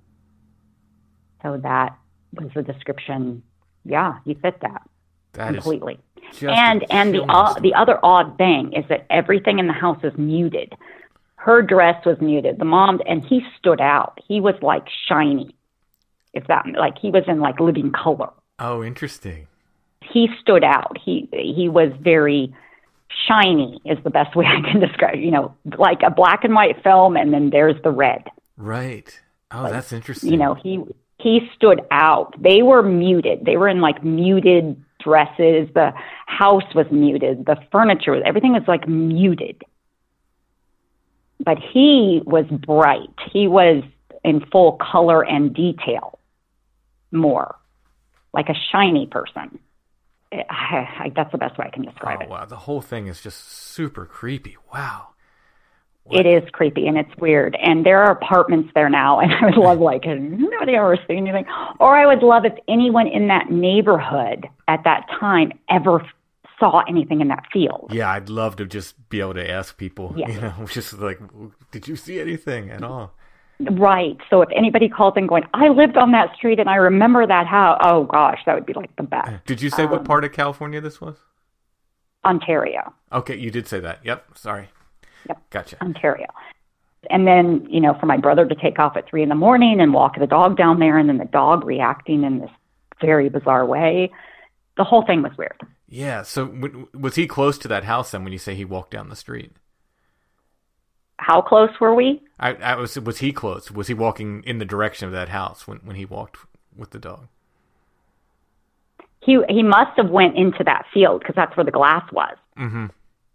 So that was the description. Yeah, he fit that, That is completely. just And a and the chilling uh, story. the other odd thing is that everything in the house was muted. Her dress was muted. The mom, and he stood out. He was like shiny. If that, like he was in like living color. Oh, interesting. He stood out. He he was very shiny is the best way I can describe. You know, like a black and white film, and then there's the red. Right. Oh, that's interesting. You know, he he stood out. They were muted. They were in like muted dresses. The house was muted. The furniture, was everything was like muted. But he was bright. He was in full color and detail, more like a shiny person. I, I, that's the best way I can describe Oh, it. wow. The whole thing is just super creepy. Wow. It is creepy and it's weird. And there are apartments there now, and I would love, like, has nobody ever seen anything? Or I would love if anyone in that neighborhood at that time ever saw anything in that field. Yeah, I'd love to just be able to ask people, Yeah. you know, just like, did you see anything at all? Right. So if anybody calls in going, I lived on that street and I remember that house, oh gosh, that would be like the best. Did you say what Um, part of California this was? Ontario. Okay, you did say that. Yep, sorry. Yep. Gotcha. Ontario. And then, you know, for my brother to take off at three in the morning and walk the dog down there, and then the dog reacting in this very bizarre way, the whole thing was weird. Yeah, so w- was he close to that house then when you say he walked down the street? How close were we? I, I was was he close? Was he walking in the direction of that house when, when he walked with the dog? He he must have went into that field because that's where the glass was. Mm-hmm.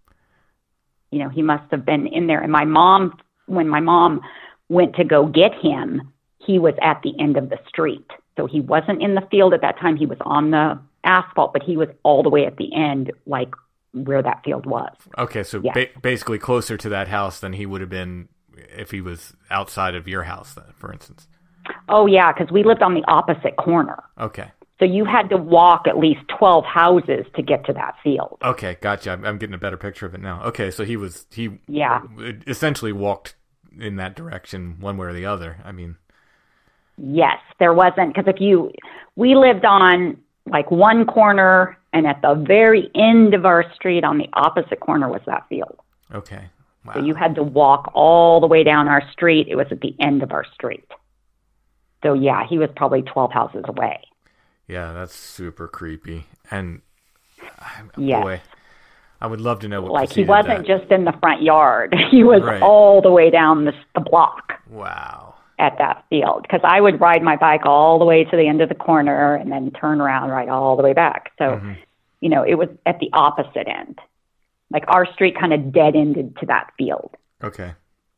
You know, he must have been in there. And my mom, when my mom went to go get him, he was at the end of the street. So he wasn't in the field at that time. He was on the asphalt, but he was all the way at the end, like where that field was. Okay, so yeah. ba- basically closer to that house than he would have been if he was outside of your house, then, for instance. Oh, yeah, because we lived on the opposite corner. Okay. So you had to walk at least twelve houses to get to that field. Okay, gotcha. I'm, I'm getting a better picture of it now. Okay, so he was, he yeah. essentially walked in that direction one way or the other. I mean. Yes, there wasn't, because if you, we lived on like one corner, and at the very end of our street on the opposite corner was that field. Okay. Wow. So you had to walk all the way down our street. It was at the end of our street. So yeah, he was probably twelve houses away. Yeah, that's super creepy. And yes. boy, I would love to know what like he preceded wasn't that. just in the front yard. He was Right. all the way down the, the block. Wow. At that field, because I would ride my bike all the way to the end of the corner and then turn around, ride all the way back. So, Mm-hmm. you know, it was at the opposite end. Like our street kind of dead ended to that field. Okay.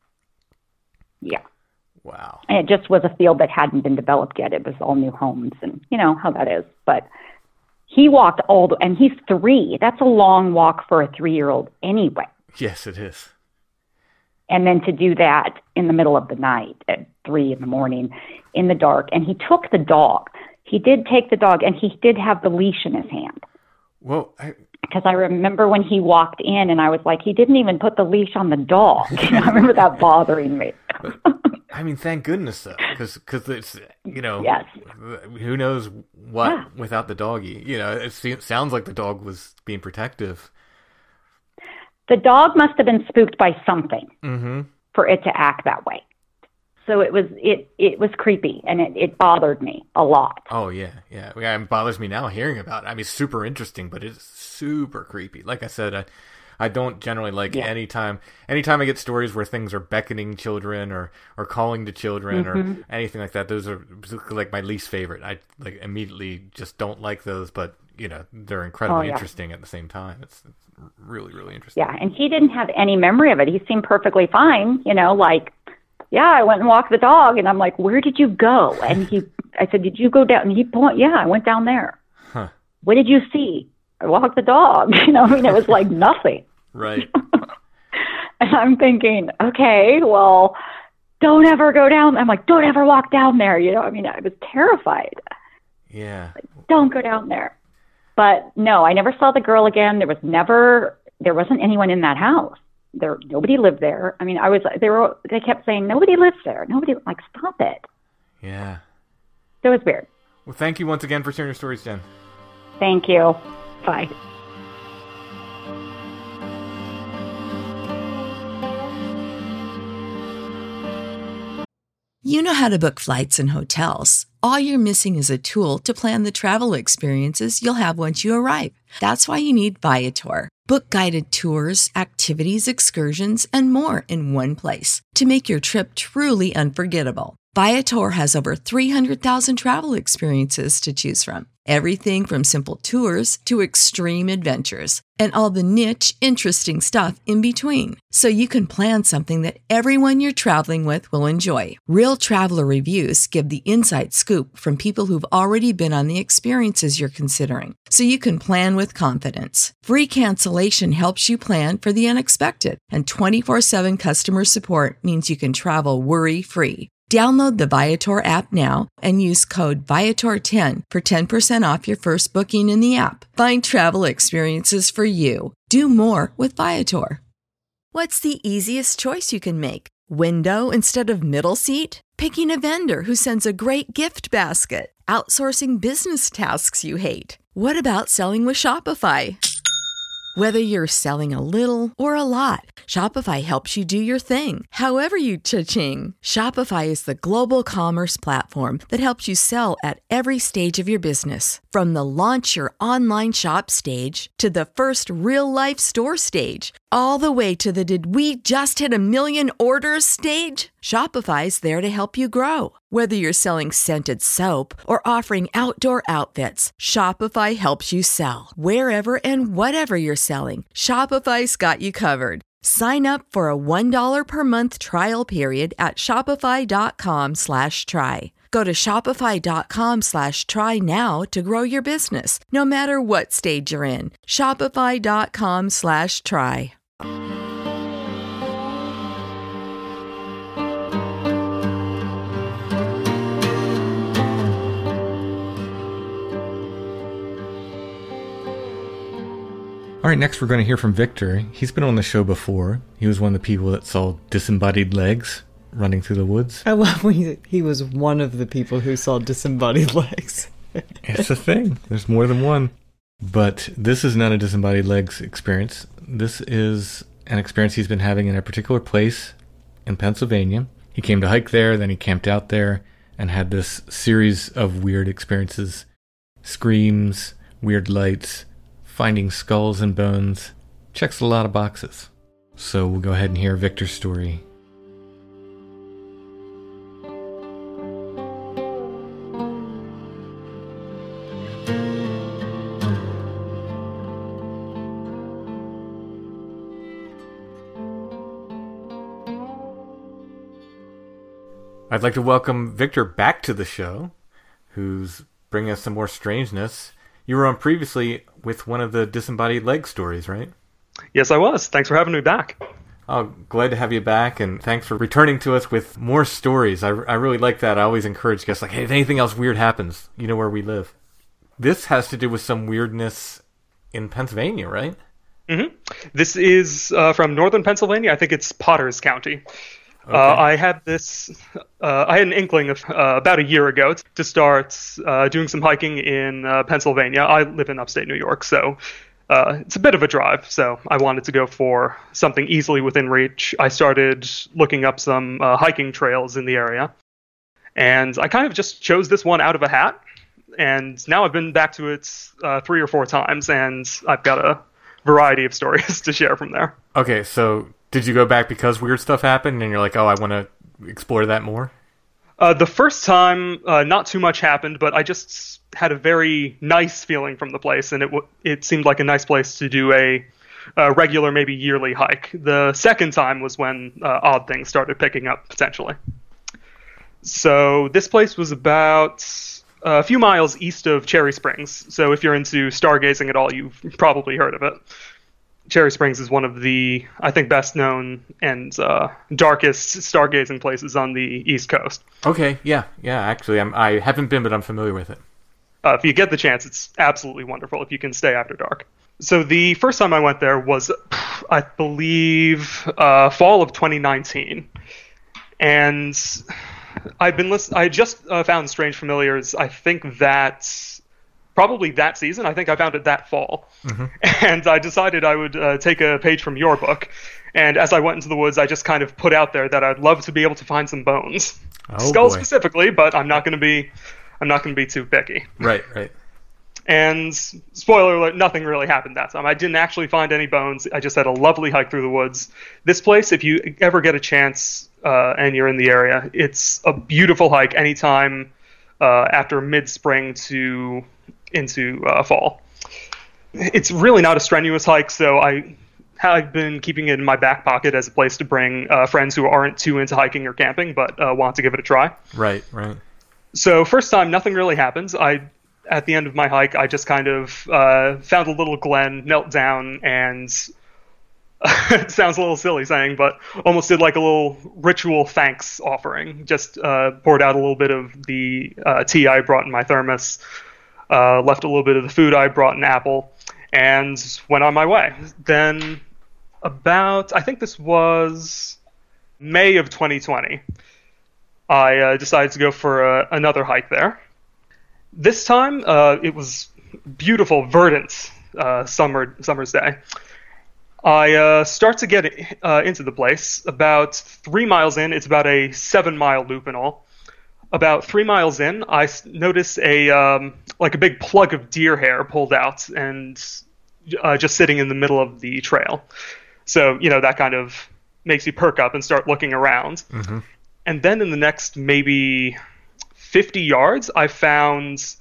Yeah. Wow. And it just was a field that hadn't been developed yet. It was all new homes, and you know how that is. But he walked all the, and he's three. That's a long walk for a three-year-old anyway. Yes, it is. And then to do that in the middle of the night at three in the morning in the dark. And he took the dog. He did take the dog, and he did have the leash in his hand. Well, I... Because I remember when he walked in, and I was like, he didn't even put the leash on the dog. I remember that bothering me. I mean, thank goodness, though, because because it's, you know, yes. who knows what yeah. without the doggy. You know, it seems, sounds like the dog was being protective. The dog must have been spooked by something mm-hmm. for it to act that way. So it was it it was creepy, and it, it bothered me a lot. Oh, yeah, yeah. yeah. It bothers me now hearing about it. I mean, it's super interesting, but it's super creepy. Like I said, I, I don't generally like yeah. anytime anytime I get stories where things are beckoning children or, or calling to children mm-hmm. or anything like that. Those are like my least favorite. I like immediately just don't like those, but, you know, they're incredibly oh, yeah. interesting at the same time. It's, it's really, really interesting. Yeah, and he didn't have any memory of it. He seemed perfectly fine, you know, like, yeah, I went and walked the dog, and I'm like, where did you go? And he, I said, did you go down? And he pointed, yeah, I went down there. Huh. What did you see? I walked the dog. You know, I mean, it was like nothing. Right. And I'm thinking, okay, well, don't ever go down. I'm like, don't ever walk down there. You know, I mean, I was terrified. Yeah. Like, don't go down there. But no, I never saw the girl again. There was never, there wasn't anyone in that house. There, nobody lived there. I mean, I was, they were, they kept saying, nobody lives there. Nobody, like, stop it. Yeah. So it was weird. Well, thank you once again for sharing your stories, Jen. Thank you. Bye. You know how to book flights and hotels. All you're missing is a tool to plan the travel experiences you'll have once you arrive. That's why you need Viator. Book guided tours, activities, excursions, and more in one place to make your trip truly unforgettable. Viator has over three hundred thousand travel experiences to choose from. Everything from simple tours to extreme adventures and all the niche, interesting stuff in between. So you can plan something that everyone you're traveling with will enjoy. Real traveler reviews give the inside scoop from people who've already been on the experiences you're considering. So you can plan with confidence. Free cancellation helps you plan for the unexpected. And twenty-four seven customer support means you can travel worry-free. Download the Viator app now and use code Viator ten for ten percent off your first booking in the app. Find travel experiences for you. Do more with Viator. What's the easiest choice you can make? Window instead of middle seat? Picking a vendor who sends a great gift basket? Outsourcing business tasks you hate? What about selling with Shopify? Whether you're selling a little or a lot, Shopify helps you do your thing, however you cha-ching. Shopify is the global commerce platform that helps you sell at every stage of your business. From the launch your online shop stage to the first real-life store stage, all the way to the did we just hit a million orders stage. Shopify's there to help you grow. Whether you're selling scented soap or offering outdoor outfits, Shopify helps you sell. Wherever and whatever you're selling, Shopify's got you covered. Sign up for a one dollar per month trial period at shopify.com slash try. Go to shopify.com slash try now to grow your business, no matter what stage you're in. Shopify.com slash try. All right, next we're going to hear from Victor. He's been on the show before. He was one of the people that saw disembodied legs running through the woods. I love when he, he was one of the people who saw disembodied legs. It's a thing. There's more than one. But this is not a disembodied legs experience. This is an experience he's been having in a particular place in Pennsylvania. He came to hike there, then he camped out there and had this series of weird experiences. Screams, weird lights, finding skulls and bones. Checks a lot of boxes. So we'll go ahead and hear Victor's story. I'd like to welcome Victor back to the show, who's bringing us some more strangeness. You were on previously with one of the disembodied leg stories, right? Yes, I was. Thanks for having me back. Oh, glad to have you back, and thanks for returning to us with more stories. I, I really like that. I always encourage guests, like, hey, if anything else weird happens, you know where we live. This has to do with some weirdness in Pennsylvania, right? Mm-hmm. This is uh, from northern Pennsylvania. I think it's Potters County. Okay. Uh, I had this, uh, I had an inkling of, uh, about a year ago to start uh, doing some hiking in uh, Pennsylvania. I live in upstate New York, so uh, it's a bit of a drive. So I wanted to go for something easily within reach. I started looking up some uh, hiking trails in the area, and I kind of just chose this one out of a hat. And now I've been back to it uh, three or four times, and I've got a variety of stories to share from there. Okay, so did you go back because weird stuff happened and you're like, oh, I want to explore that more? Uh, the first time, uh, not too much happened, but I just had a very nice feeling from the place, and it w- it seemed like a nice place to do a, a regular, maybe yearly hike. The second time was when uh, odd things started picking up, potentially. So this place was about a few miles east of Cherry Springs. So if you're into stargazing at all, you've probably heard of it. Cherry Springs is one of the, I think, best known and uh, darkest stargazing places on the East Coast. Okay, yeah, yeah. Actually, I'm, I haven't been, but I'm familiar with it. Uh, if you get the chance, it's absolutely wonderful if you can stay after dark. So the first time I went there was, I believe, uh, fall of twenty nineteen, and I've been list- I just uh, found Strange Familiars. I think that. Probably that season. I think I found it that fall. Mm-hmm. And I decided I would uh, take a page from your book. And as I went into the woods, I just kind of put out there that I'd love to be able to find some bones. Oh, Skulls boy. specifically, but I'm not going to be I'm not going to be too picky. Right, right. And spoiler alert, nothing really happened that time. I didn't actually find any bones. I just had a lovely hike through the woods. This place, if you ever get a chance uh, and you're in the area, it's a beautiful hike anytime uh, after mid-spring to into uh, fall. It's really not a strenuous hike, so I have been keeping it in my back pocket as a place to bring uh, friends who aren't too into hiking or camping but uh, want to give it a try. Right, right. So first time, nothing really happens. I, at the end of my hike, I just kind of uh, found a little glen, knelt down, and it sounds a little silly saying, but almost did like a little ritual thanks offering. Just uh, poured out a little bit of the uh, tea I brought in my thermos, Uh, left a little bit of the food I brought, an apple, and went on my way. Then about, I think this was May of twenty twenty, I uh, decided to go for uh, another hike there. This time, uh, it was beautiful, verdant uh, summer summer's day. I uh, start to get uh, into the place. About three miles in, it's about a seven-mile loop in all. About three miles in, I s- notice a um, like a big plug of deer hair pulled out and uh, just sitting in the middle of the trail. So, you know, that kind of makes you perk up and start looking around. Mm-hmm. And then in the next maybe fifty yards, I found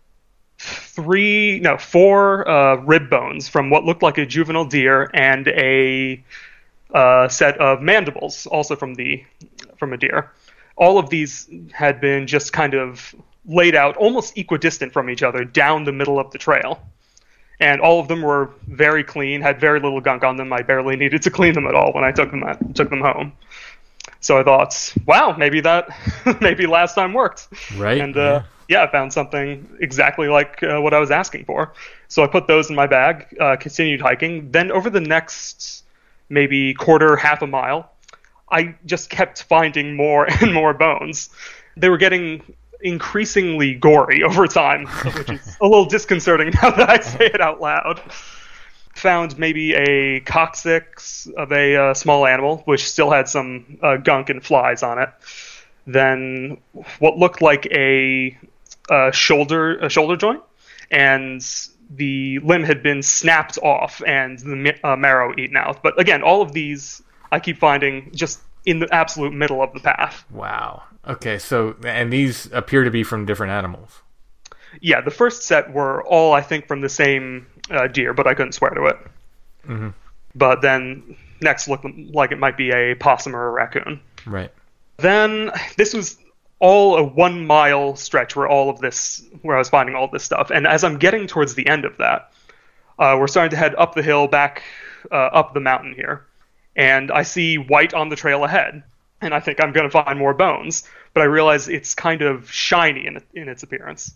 three, no, four uh, rib bones from what looked like a juvenile deer and a uh, set of mandibles, also from the from a deer. All of these had been just kind of laid out, almost equidistant from each other, down the middle of the trail. And all of them were very clean, had very little gunk on them. I barely needed to clean them at all when I took them took them home. So I thought, wow, maybe that, maybe last time worked. Right. And uh, yeah. yeah, I found something exactly like uh, what I was asking for. So I put those in my bag, uh, continued hiking. Then over the next maybe quarter, half a mile, I just kept finding more and more bones. They were getting increasingly gory over time, which is a little disconcerting now that I say it out loud. Found maybe a coccyx of a uh, small animal, which still had some uh, gunk and flies on it. Then what looked like a, a shoulder a shoulder joint, and the limb had been snapped off and the uh, marrow eaten out. But again, all of these I keep finding just in the absolute middle of the path. Wow. Okay, so, and these appear to be from different animals. Yeah, the first set were all, I think, from the same uh, deer, but I couldn't swear to it. Mm-hmm. But then next looked like it might be a possum or a raccoon. Right. Then this was all a one mile stretch where all of this, where I was finding all this stuff. And as I'm getting towards the end of that, uh, we're starting to head up the hill, back uh, up the mountain here. And I see white on the trail ahead. And I think I'm going to find more bones. But I realize it's kind of shiny in, in its appearance.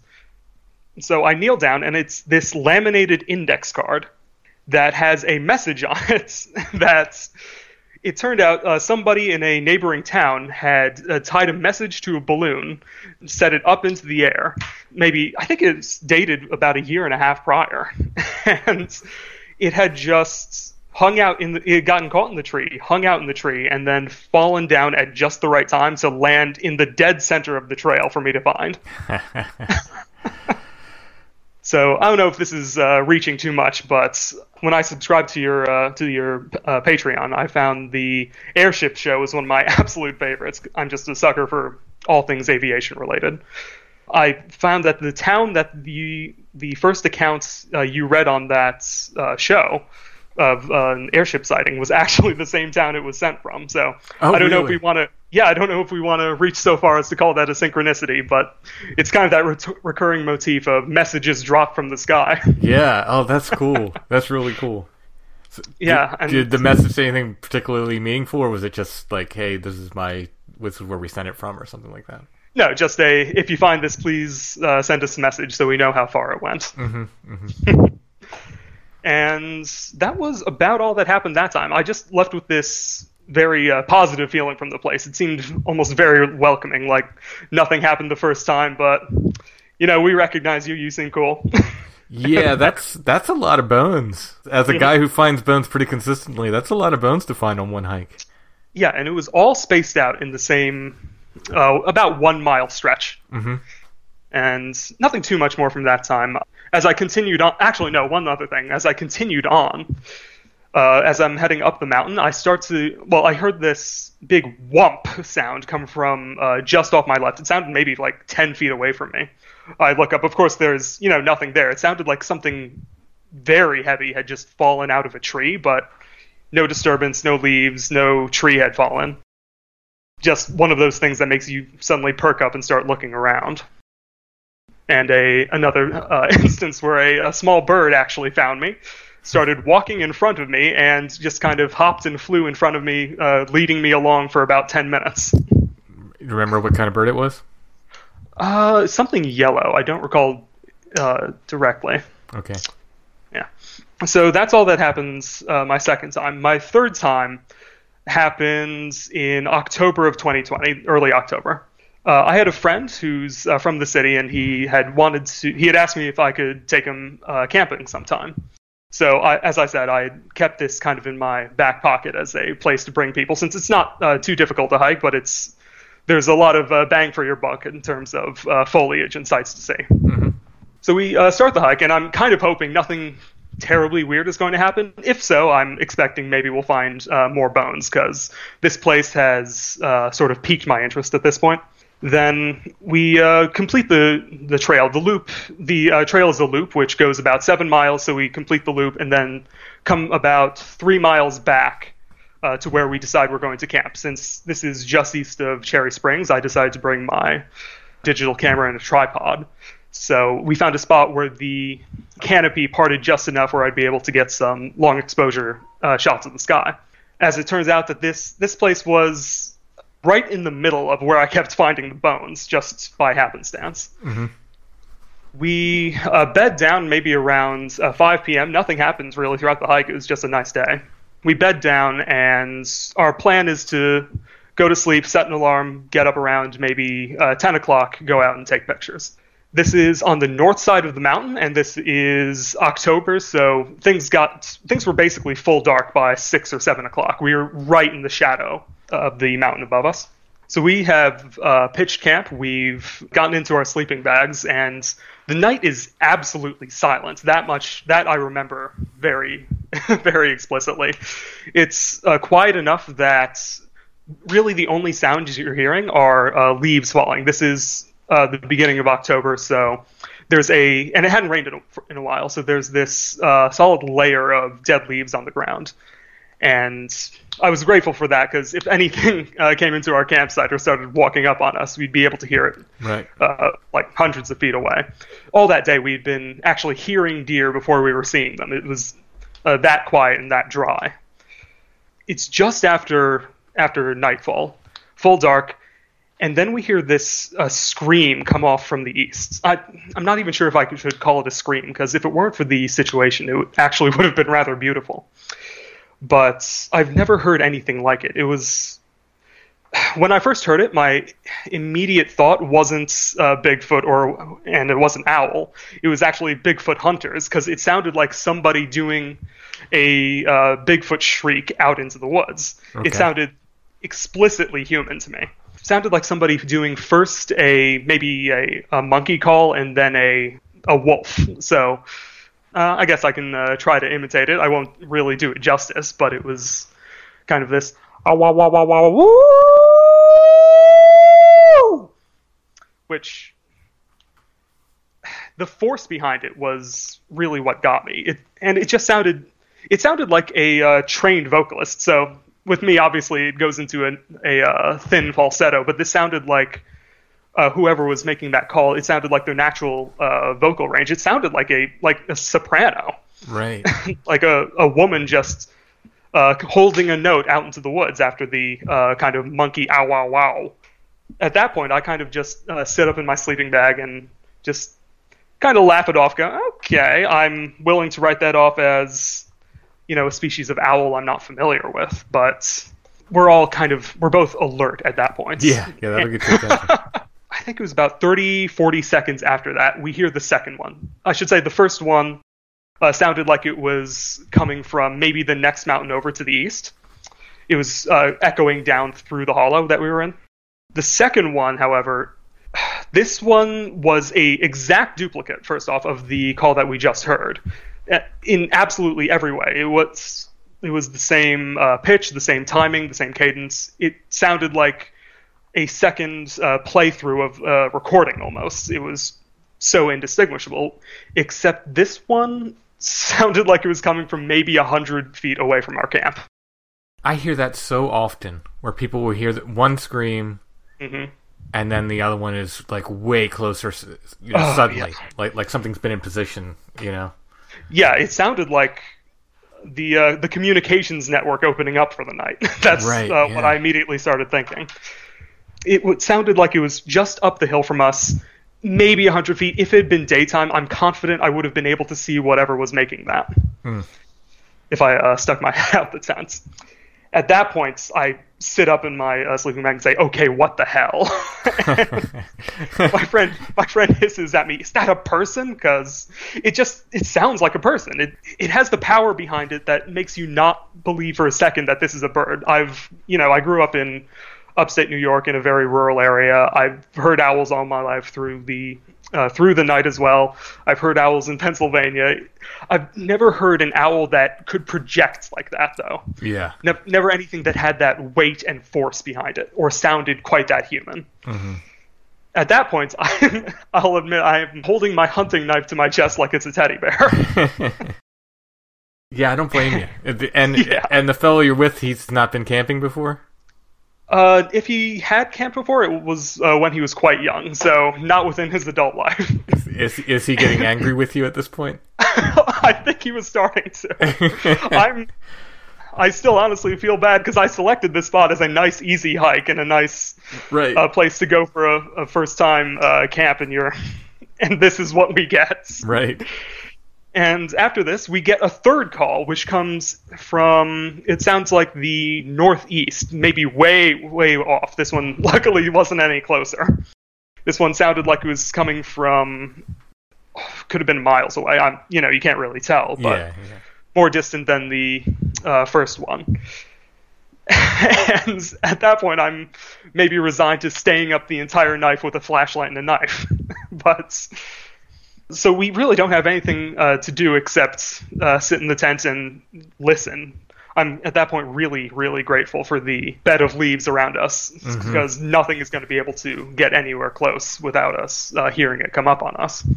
So I kneel down, and it's this laminated index card that has a message on it that it turned out uh, somebody in a neighboring town had uh, tied a message to a balloon, set it up into the air. Maybe, I think it's dated about a year and a half prior. And it had just hung out in the, it had gotten caught in the tree, hung out in the tree, and then fallen down at just the right time to land in the dead center of the trail for me to find. So I don't know if this is uh, reaching too much, but when I subscribed to your uh, to your uh, Patreon, I found the airship show is one of my absolute favorites. I'm just a sucker for all things aviation related. I found that the town that the the first accounts uh, you read on that uh, show of uh, an airship sighting was actually the same town it was sent from. So oh, I don't really? know if we want to. Yeah, I don't know if we want to reach so far as to call that a synchronicity, but it's kind of that re- recurring motif of messages dropped from the sky. Yeah. Oh, that's cool. That's really cool. So Yeah, Did, and- did the message say anything particularly meaningful, or was it just like, "Hey, this is my this is where we sent it from," or something like that? No, just a, if you find this, please uh, send us a message so we know how far it went. Mm-hmm. Mm-hmm. And that was about all that happened that time. I just left with this very uh, positive feeling from the place. It seemed almost very welcoming, like nothing happened the first time, but, you know, we recognize you, you seem cool. Yeah, that's that's a lot of bones. As a guy who finds bones pretty consistently, that's a lot of bones to find on one hike. Yeah, and it was all spaced out in the same, uh, about one mile stretch. Mm-hmm. And nothing too much more from that time. As I continued on, actually, no, one other thing. As I continued on, uh, as I'm heading up the mountain, I start to, well, I heard this big whump sound come from uh, just off my left. It sounded maybe like ten feet away from me. I look up, of course, there's, you know, nothing there. It sounded like something very heavy had just fallen out of a tree, but no disturbance, no leaves, no tree had fallen. Just one of those things that makes you suddenly perk up and start looking around. And a another uh, instance where a, a small bird actually found me, started walking in front of me, and just kind of hopped and flew in front of me, uh, leading me along for about ten minutes. You remember what kind of bird it was? Uh, something yellow. I don't recall uh, directly. Okay. Yeah. So that's all that happens uh, my second time. My third time happens in October of twenty twenty, early October. Uh, I had a friend who's uh, from the city, and he had wanted to. He had asked me if I could take him uh, camping sometime. So, I, as I said, I kept this kind of in my back pocket as a place to bring people, since it's not uh, too difficult to hike, but it's there's a lot of uh, bang for your buck in terms of uh, foliage and sights to see. Mm-hmm. So we uh, start the hike, and I'm kind of hoping nothing terribly weird is going to happen. If so, I'm expecting maybe we'll find uh, more bones, because this place has uh, sort of piqued my interest at this point. Then we uh, complete the the trail. The loop, the uh, trail is a loop which goes about seven miles. So we complete the loop and then come about three miles back uh, to where we decide we're going to camp. Since this is just east of Cherry Springs, I decided to bring my digital camera and a tripod. So we found a spot where the canopy parted just enough where I'd be able to get some long exposure uh, shots of the sky. As it turns out, that this this place was right in the middle of where I kept finding the bones, just by happenstance. Mm-hmm. We uh, bed down maybe around uh, five p.m. Nothing happens really throughout the hike. It was just a nice day. We bed down, and our plan is to go to sleep, set an alarm, get up around maybe uh, ten o'clock, go out and take pictures. This is on the north side of the mountain, and this is October, so things got things were basically full dark by six or seven o'clock. We were right in the shadow of the mountain above us. So we have uh, pitched camp. We've gotten into our sleeping bags, and the night is absolutely silent. That much, that I remember very, very explicitly. It's uh, quiet enough that really the only sounds you're hearing are uh, leaves falling. This is uh, the beginning of October, so there's a, and it hadn't rained in a, in a while, so there's this uh, solid layer of dead leaves on the ground. And I was grateful for that, because if anything uh, came into our campsite or started walking up on us, we'd be able to hear it Right. uh, like hundreds of feet away. All that day, we'd been actually hearing deer before we were seeing them. It was uh, that quiet and that dry. It's just after after nightfall, full dark, and then we hear this uh, scream come off from the east. I, I'm not even sure if I should call it a scream, because if it weren't for the situation, it actually would have been rather beautiful. But I've never heard anything like it. It was, when I first heard it, my immediate thought wasn't uh, Bigfoot or, and it wasn't owl. It was actually Bigfoot hunters, because it sounded like somebody doing a uh, Bigfoot shriek out into the woods. Okay. It sounded explicitly human to me. It sounded like somebody doing first a maybe a, a monkey call and then a a wolf. So. Uh, I guess I can uh, try to imitate it. I won't really do it justice, but it was kind of this, ah, wah, wah, wah, wah, woo! Which, the force behind it was really what got me. It, and it just sounded, it sounded like a uh, trained vocalist. So with me, obviously, it goes into a, a uh, thin falsetto, but this sounded like Uh, whoever was making that call, it sounded like their natural uh, vocal range. It sounded like a like a soprano, Right. like a, a woman just uh, holding a note out into the woods after the uh, kind of monkey ow wow wow. At that point, I kind of just uh, sit up in my sleeping bag and just kind of laugh it off. Go, okay, I'm willing to write that off as, you know, a species of owl I'm not familiar with, but we're all kind of we're both alert at that point. Yeah, yeah, that'll get your attention. I think it was about thirty, forty seconds after that, we hear the second one. I should say the first one uh, sounded like it was coming from maybe the next mountain over to the east. It was uh, echoing down through the hollow that we were in. The second one, however, this one was a exact duplicate, first off, of the call that we just heard. In absolutely every way. It was, it was the same uh, pitch, the same timing, the same cadence. It sounded like a second uh, playthrough of uh, recording almost. It was so indistinguishable, except this one sounded like it was coming from maybe a hundred feet away from our camp. I hear that so often, where people will hear that one scream, Mm-hmm. and then the other one is like way closer, you know, Oh, suddenly, yeah. like like something's been in position, you know. Yeah, it sounded like the uh, the communications network opening up for the night. That's Right, uh, yeah. what I immediately started thinking. It w- sounded like it was just up the hill from us, maybe a hundred feet. If it had been daytime, I'm confident I would have been able to see whatever was making that. Hmm. If I uh, stuck my head out the tent. At that point, I sit up in my uh, sleeping bag and say, "Okay, what the hell?" my friend, my friend hisses at me, "Is that a person?" Because it just it sounds like a person. It it has the power behind it that makes you not believe for a second that this is a bird. I've you know I grew up in upstate New York in a very rural area. I've heard owls all my life through the uh, through the night as well. I've heard owls in Pennsylvania. I've never heard an owl that could project like that, though. Yeah. Ne- never anything that had that weight and force behind it, or sounded quite that human. Mm-hmm. At that point, I, I'll admit I am holding my hunting knife to my chest like it's a teddy bear. Yeah, I don't blame you. And Yeah. and the fellow you're with, he's not been camping before? Uh, if he had camped before, it was uh, when he was quite young, so not within his adult life. Is is he getting angry with you at this point? I think he was starting to. I'm. I still honestly feel bad because I selected this spot as a nice, easy hike and a nice Right. uh, place to go for a, a first-time uh, camp, and you're, and this is what we get. Right. And after this, we get a third call, which comes from, it sounds like the northeast, maybe way, way off. This one, luckily, wasn't any closer. This one sounded like it was coming from, could have been miles away. I'm, you know, you can't really tell, but Yeah, yeah. more distant than the uh, first one. And at that point, I'm maybe resigned to staying up the entire night with a flashlight and a knife. But... So we really don't have anything uh, to do except uh, sit in the tent and listen. I'm at that point really, really grateful for the bed of leaves around us, Mm-hmm. because nothing is going to be able to get anywhere close without us uh, hearing it come up on us.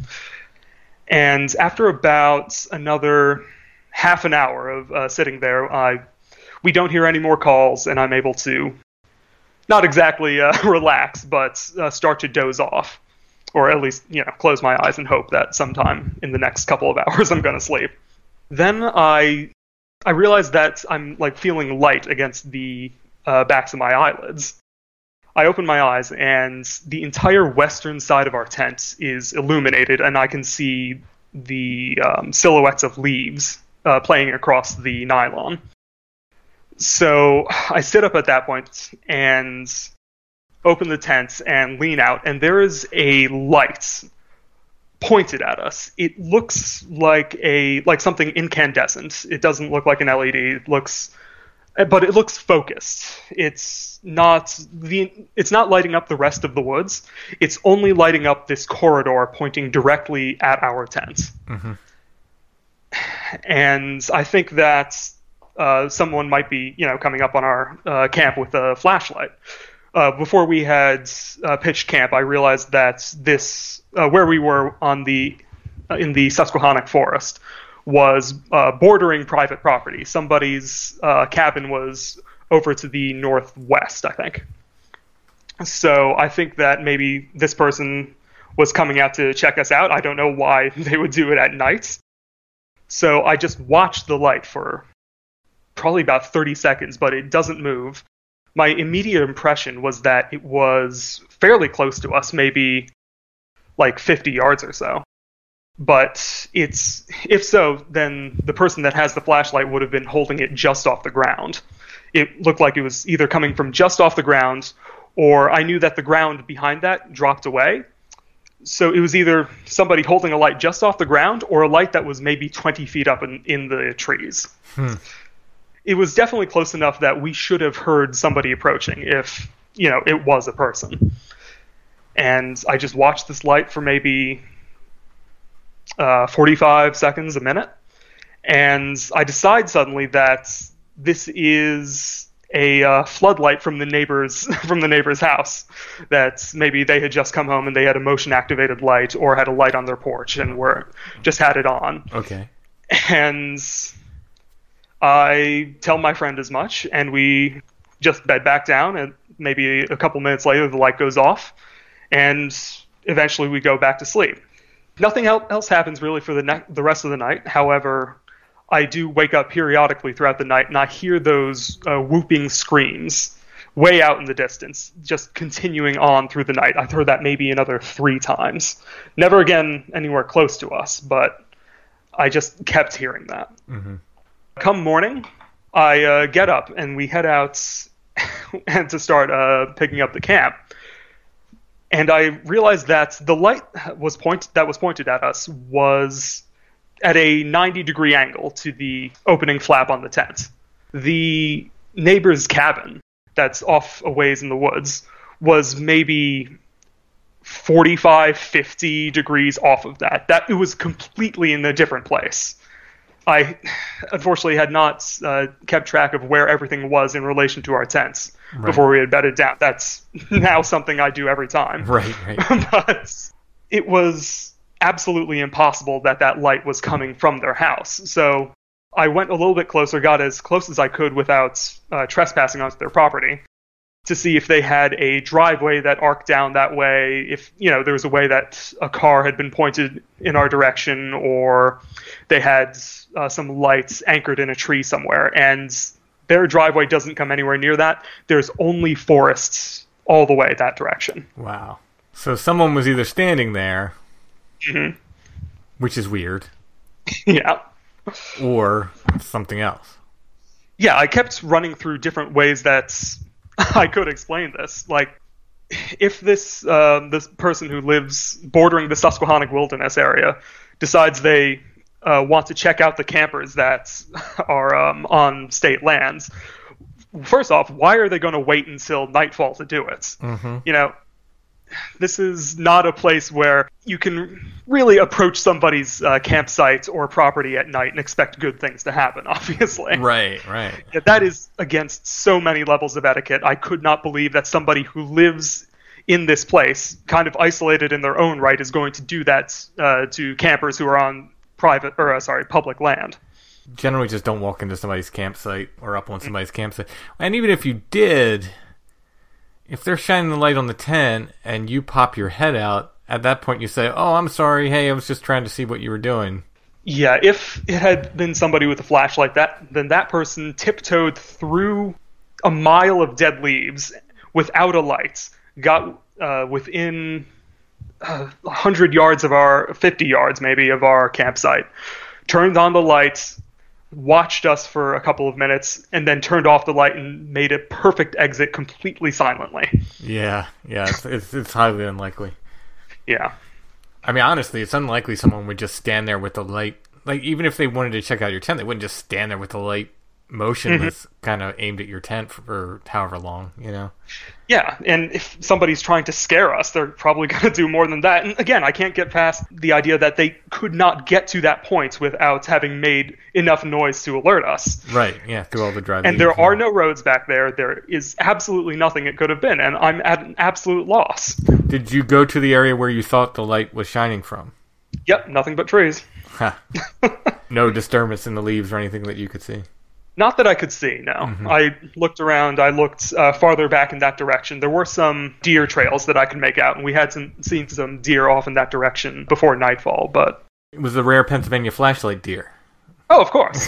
And after about another half an hour of uh, sitting there, I we don't hear any more calls, and I'm able to not exactly uh, relax, but uh, start to doze off. Or at least, you know, close my eyes and hope that sometime in the next couple of hours I'm going to sleep. Then I I realize that I'm, like, feeling light against the uh, backs of my eyelids. I open my eyes, and the entire western side of our tent is illuminated, and I can see the um, silhouettes of leaves uh, playing across the nylon. So I sit up at that point, and... open the tent and lean out, and there is a light pointed at us. It looks like a like something incandescent. It doesn't look like an L E D. It looks, but it looks focused. It's not the it's not lighting up the rest of the woods. It's only lighting up this corridor pointing directly at our tent. Mm-hmm. And I think that uh, someone might be, you know, coming up on our uh, camp with a flashlight. Uh, before we had uh, pitched camp, I realized that this, uh, where we were on the, uh, in the Susquehannock Forest, was uh, bordering private property. Somebody's uh, cabin was over to the northwest, I think. So I think that maybe this person was coming out to check us out. I don't know why they would do it at night. So I just watched the light for probably about thirty seconds, but it doesn't move. My immediate impression was that it was fairly close to us, maybe like fifty yards or so. But it's if so, then the person that has the flashlight would have been holding it just off the ground. It looked like it was either coming from just off the ground, or I knew that the ground behind that dropped away. So it was either somebody holding a light just off the ground, or a light that was maybe twenty feet up in, in the trees. Hmm. It was definitely close enough that we should have heard somebody approaching if, you know, it was a person. And I just watched this light for maybe uh, forty-five seconds, a minute. And I decide suddenly that this is a uh, floodlight from the neighbor's from the neighbor's house. That maybe they had just come home and they had a motion-activated light, or had a light on their porch and were just had it on. Okay. And I tell my friend as much, and we just bed back down, and maybe a couple minutes later the light goes off, and eventually we go back to sleep. Nothing else happens really for the ne- the rest of the night. However, I do wake up periodically throughout the night, and I hear those uh, whooping screams way out in the distance, just continuing on through the night. I've heard that maybe another three times. Never again anywhere close to us, but I just kept hearing that. Mm-hmm. Come morning, I uh, get up and we head out. and to start uh, picking up the camp. And I realized that the light was point that was pointed at us was at a ninety degree angle to the opening flap on the tent. The neighbor's cabin that's off a ways in the woods was maybe forty-five, fifty degrees off of that. That it was completely in a different place. I unfortunately had not uh, kept track of where everything was in relation to our tents right. before we had bedded down. That's now something I do every time. Right, right. But it was absolutely impossible that that light was coming from their house. So I went a little bit closer, got as close as I could without uh, trespassing onto their property, to see if they had a driveway that arced down that way, if, you know, there was a way that a car had been pointed in our direction, or they had uh, some lights anchored in a tree somewhere. And their driveway doesn't come anywhere near that. There's only forests all the way that direction. Wow. So someone was either standing there, mm-hmm. which is weird, yeah, or something else. Yeah, I kept running through different ways that I could explain this. Like, if this uh, this person who lives bordering the Susquehannock Wilderness area decides they uh, want to check out the campers that are um, on state lands, first off, why are they going to wait until nightfall to do it? Mm-hmm. You know, this is not a place where you can really approach somebody's uh, campsite or property at night and expect good things to happen, obviously. Right, right. Yeah, that is against so many levels of etiquette. I could not believe that somebody who lives in this place, kind of isolated in their own right, is going to do that uh, to campers who are on private, or uh, sorry, public land. Generally just don't walk into somebody's campsite or up on somebody's campsite. And even if you did, if they're shining the light on the tent and you pop your head out, at that point you say, oh, I'm sorry, hey, I was just trying to see what you were doing. Yeah, if it had been somebody with a flashlight, that then that person tiptoed through a mile of dead leaves without a light, got uh, within uh, one hundred yards of our, fifty yards maybe, of our campsite, turned on the lights, watched us for a couple of minutes, and then turned off the light and made a perfect exit completely silently. Yeah, yeah, it's, it's, it's highly unlikely. Yeah. I mean, honestly, it's unlikely someone would just stand there with the light. Like, even if they wanted to check out your tent, they wouldn't just stand there with the light motionless, mm-hmm. kind of aimed at your tent for, for however long, you know? Yeah, and if somebody's trying to scare us, they're probably going to do more than that. And again, I can't get past the idea that they could not get to that point without having made enough noise to alert us. Right, yeah, through all the drive. And there are no roads back there. There is absolutely nothing it could have been, and I'm at an absolute loss. Did you go to the area where you thought the light was shining from? Yep, nothing but trees. Huh. No disturbance in the leaves or anything that you could see? Not that I could see, no. Mm-hmm. I looked around, I looked uh, farther back in that direction. There were some deer trails that I could make out, and we had some, seen some deer off in that direction before nightfall, but... It was the rare Pennsylvania flashlight deer. Oh, of course.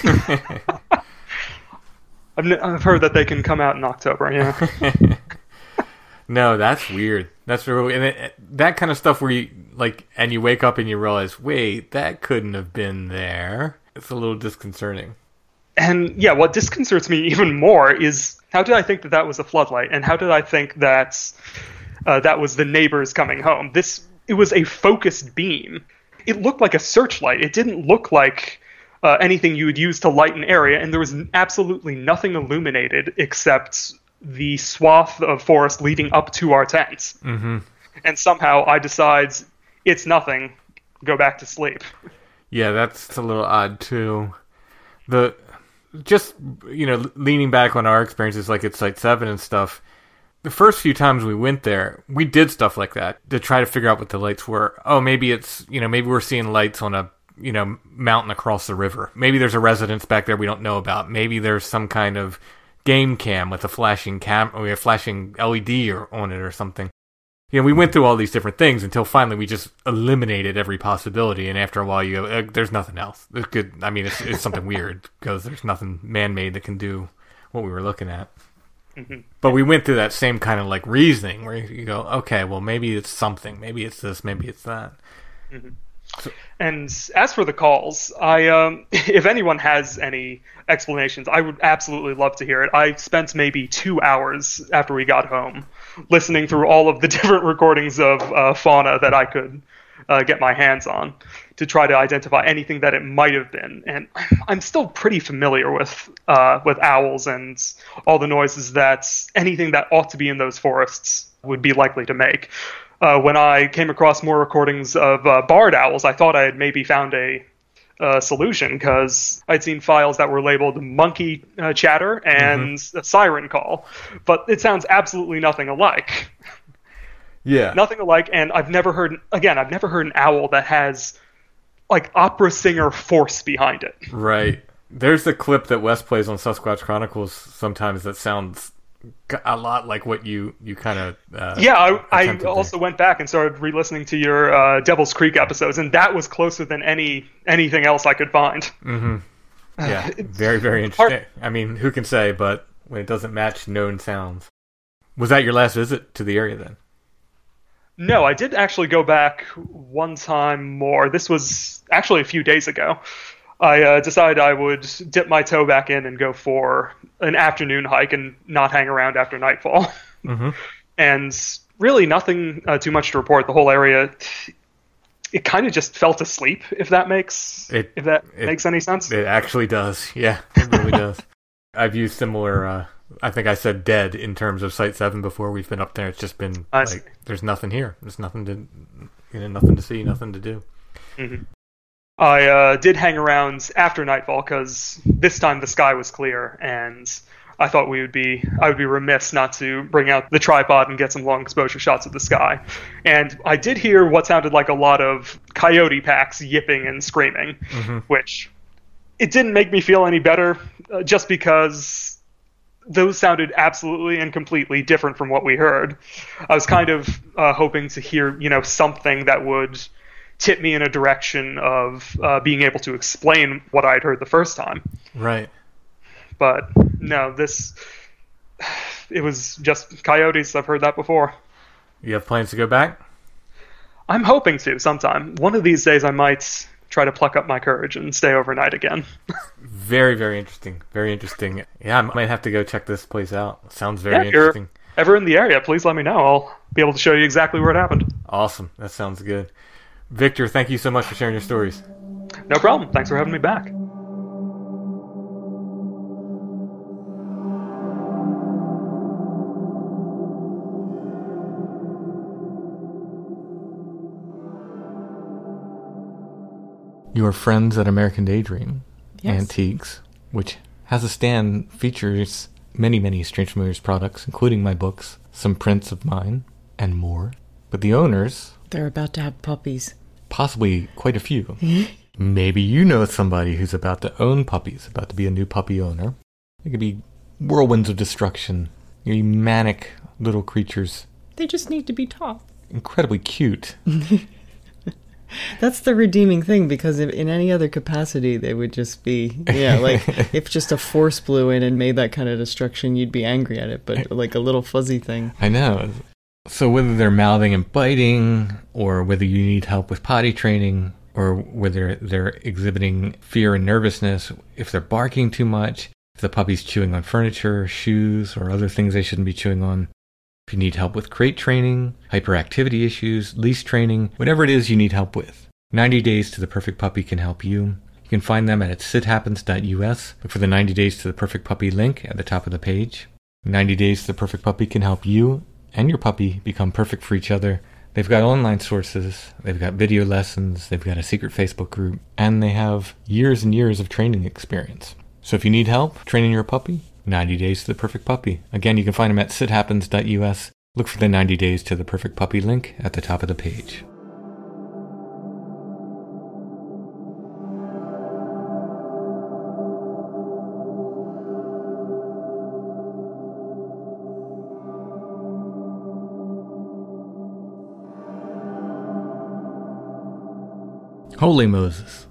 I've, n- I've heard that they can come out in October, yeah. No, that's weird. That's really... And it, that kind of stuff where you, like, and you wake up and you realize, wait, that couldn't have been there. It's a little disconcerting. And yeah, what disconcerts me even more is, how did I think that that was a floodlight, and how did I think that uh, that was the neighbors coming home? This it was a focused beam. It looked like a searchlight. It didn't look like uh, anything you would use to light an area, and there was absolutely nothing illuminated except the swath of forest leading up to our tents. Mm-hmm. And somehow I decide it's nothing. Go back to sleep. Yeah, that's a little odd too. The Just, you know, leaning back on our experiences like at Site seven and stuff, the first few times we went there, we did stuff like that to try to figure out what the lights were. Oh, maybe it's, you know, maybe we're seeing lights on a, you know, mountain across the river. Maybe there's a residence back there we don't know about. Maybe there's some kind of game cam with a flashing cam, or a flashing L E D or on it or something. You know, we went through all these different things until finally we just eliminated every possibility. And after a while, you go, uh, there's nothing else. It could, I mean, it's, it's something weird because there's nothing man-made that can do what we were looking at. Mm-hmm. But we went through that same kind of like reasoning where you go, okay, well, maybe it's something. Maybe it's this. Maybe it's that. Mm-hmm. And as for the calls, I um, if anyone has any explanations, I would absolutely love to hear it. I spent maybe two hours after we got home listening through all of the different recordings of uh, fauna that I could uh, get my hands on to try to identify anything that it might have been. And I'm still pretty familiar with uh, with owls and all the noises that anything that ought to be in those forests would be likely to make. Uh, when I came across more recordings of uh, barred owls, I thought I had maybe found a uh, solution, because I'd seen files that were labeled monkey uh, chatter and mm-hmm. a siren call, but it sounds absolutely nothing alike. Yeah. Nothing alike, and I've never heard, again, I've never heard an owl that has, like, opera singer force behind it. Right. There's a clip that Wes plays on Sasquatch Chronicles sometimes that sounds a lot like what you, you kind of uh, yeah, I, I there. also went back and started re-listening to your uh, Devil's Creek episodes, and that was closer than any anything else I could find. Mm-hmm. Yeah, uh, very, very interesting. Hard. I mean, who can say, but when it doesn't match known sounds. Was that your last visit to the area then? No, I did actually go back one time more. This was actually a few days ago. I uh, decided I would dip my toe back in and go for an afternoon hike and not hang around after nightfall. Mm-hmm. And really nothing uh, too much to report. The whole area, it kind of just fell asleep, if that makes it, if that it, makes any sense. It actually does. Yeah, it really does. I've used similar, uh, I think I said dead in terms of Site seven before we've been up there. It's just been I like, see. There's nothing here. There's nothing to, you know, nothing to see, nothing to do. Mm-hmm. I uh, did hang around after nightfall because this time the sky was clear, and I thought we would be I would be remiss not to bring out the tripod and get some long exposure shots of the sky. And I did hear what sounded like a lot of coyote packs yipping and screaming, mm-hmm. which it didn't make me feel any better, uh, just because those sounded absolutely and completely different from what we heard. I was kind of uh, hoping to hear, you know, something that would tip me in a direction of uh, being able to explain what I'd heard the first time. Right. But no, this, it was just coyotes. I've heard that before. You have plans to go back? I'm hoping to sometime. One of these days I might try to pluck up my courage and stay overnight again. Very, very interesting. Very interesting. Yeah, I might have to go check this place out. Sounds very yeah, if you're interesting. Ever in the area, please let me know. I'll be able to show you exactly where it happened. Awesome. That sounds good. Victor, thank you so much for sharing your stories. No problem. Thanks for having me back. Your friends at American Daydream Yes. Antiques, which has a stand, features many, many Strange Familiars products, including my books, some prints of mine, and more. But the owners... They're about to have puppies. Possibly quite a few. Maybe you know somebody who's about to own puppies, about to be a new puppy owner. They could be whirlwinds of destruction, you know, manic little creatures. They just need to be taught. Incredibly cute. That's the redeeming thing, because if, in any other capacity, they would just be, yeah, like, if just a force blew in and made that kind of destruction, you'd be angry at it, but like a little fuzzy thing. I know. So whether they're mouthing and biting, or whether you need help with potty training, or whether they're exhibiting fear and nervousness, if they're barking too much, if the puppy's chewing on furniture, shoes, or other things they shouldn't be chewing on, if you need help with crate training, hyperactivity issues, leash training, whatever it is you need help with, ninety Days to the Perfect Puppy can help you. You can find them at sit happens dot U S. Look for the ninety Days to the Perfect Puppy link at the top of the page. ninety Days to the Perfect Puppy can help you and your puppy become perfect for each other. They've got online sources, they've got video lessons, they've got a secret Facebook group, and they have years and years of training experience. So if you need help training your puppy, ninety Days to the Perfect Puppy. Again, you can find them at sit happens dot U S. Look for the ninety Days to the Perfect Puppy link at the top of the page. Holy Moses.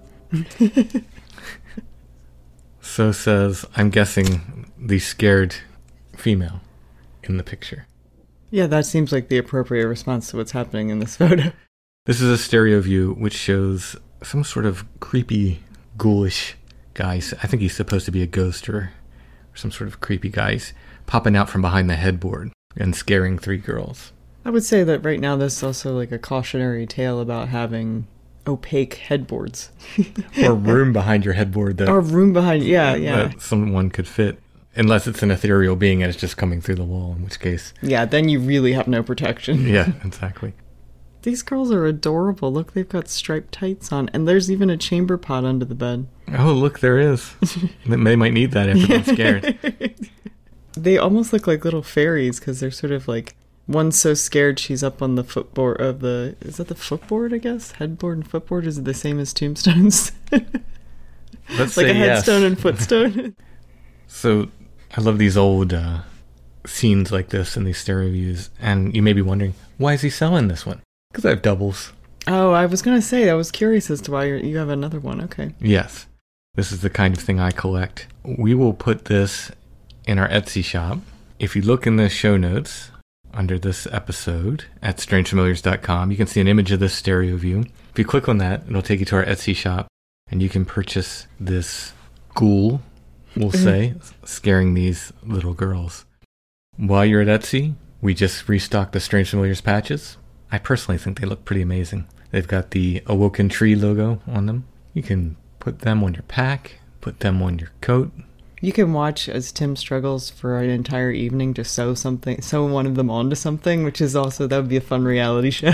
So says, I'm guessing, the scared female in the picture. Yeah, that seems like the appropriate response to what's happening in this photo. This is a stereo view which shows some sort of creepy, ghoulish guy. I think he's supposed to be a ghost or, or some sort of creepy guy. He's popping out from behind the headboard and scaring three girls. I would say that right now this is also like a cautionary tale about having opaque headboards. Or room behind your headboard that, or room behind, yeah, yeah. that someone could fit. Unless it's an ethereal being and it's just coming through the wall, in which case... Yeah, then you really have no protection. Yeah, exactly. These girls are adorable. Look, they've got striped tights on. And there's even a chamber pot under the bed. Oh, look, there is. They might need that after being scared. They almost look like little fairies because they're sort of like... One's so scared she's up on the footboard of the... Is that the footboard, I guess? Headboard and footboard? Is it the same as tombstones? Let's like say a headstone yes. and footstone? So, I love these old uh, scenes like this in these stereo views. And you may be wondering, why is he selling this one? Because I have doubles. Oh, I was going to say, I was curious as to why you're, you have another one. Okay. Yes. This is the kind of thing I collect. We will put this in our Etsy shop. If you look in the show notes... under this episode at strange familiars dot com, you can see an image of this stereo view. If you click on that, it'll take you to our Etsy shop, and you can purchase this ghoul, we'll say, scaring these little girls. While you're at Etsy, we just restocked the Strange Familiars patches. I personally think they look pretty amazing. They've got the Awoken Tree logo on them. You can put them on your pack, put them on your coat. You can watch as Tim struggles for an entire evening to sew something, sew one of them onto something, which is also, that would be a fun reality show.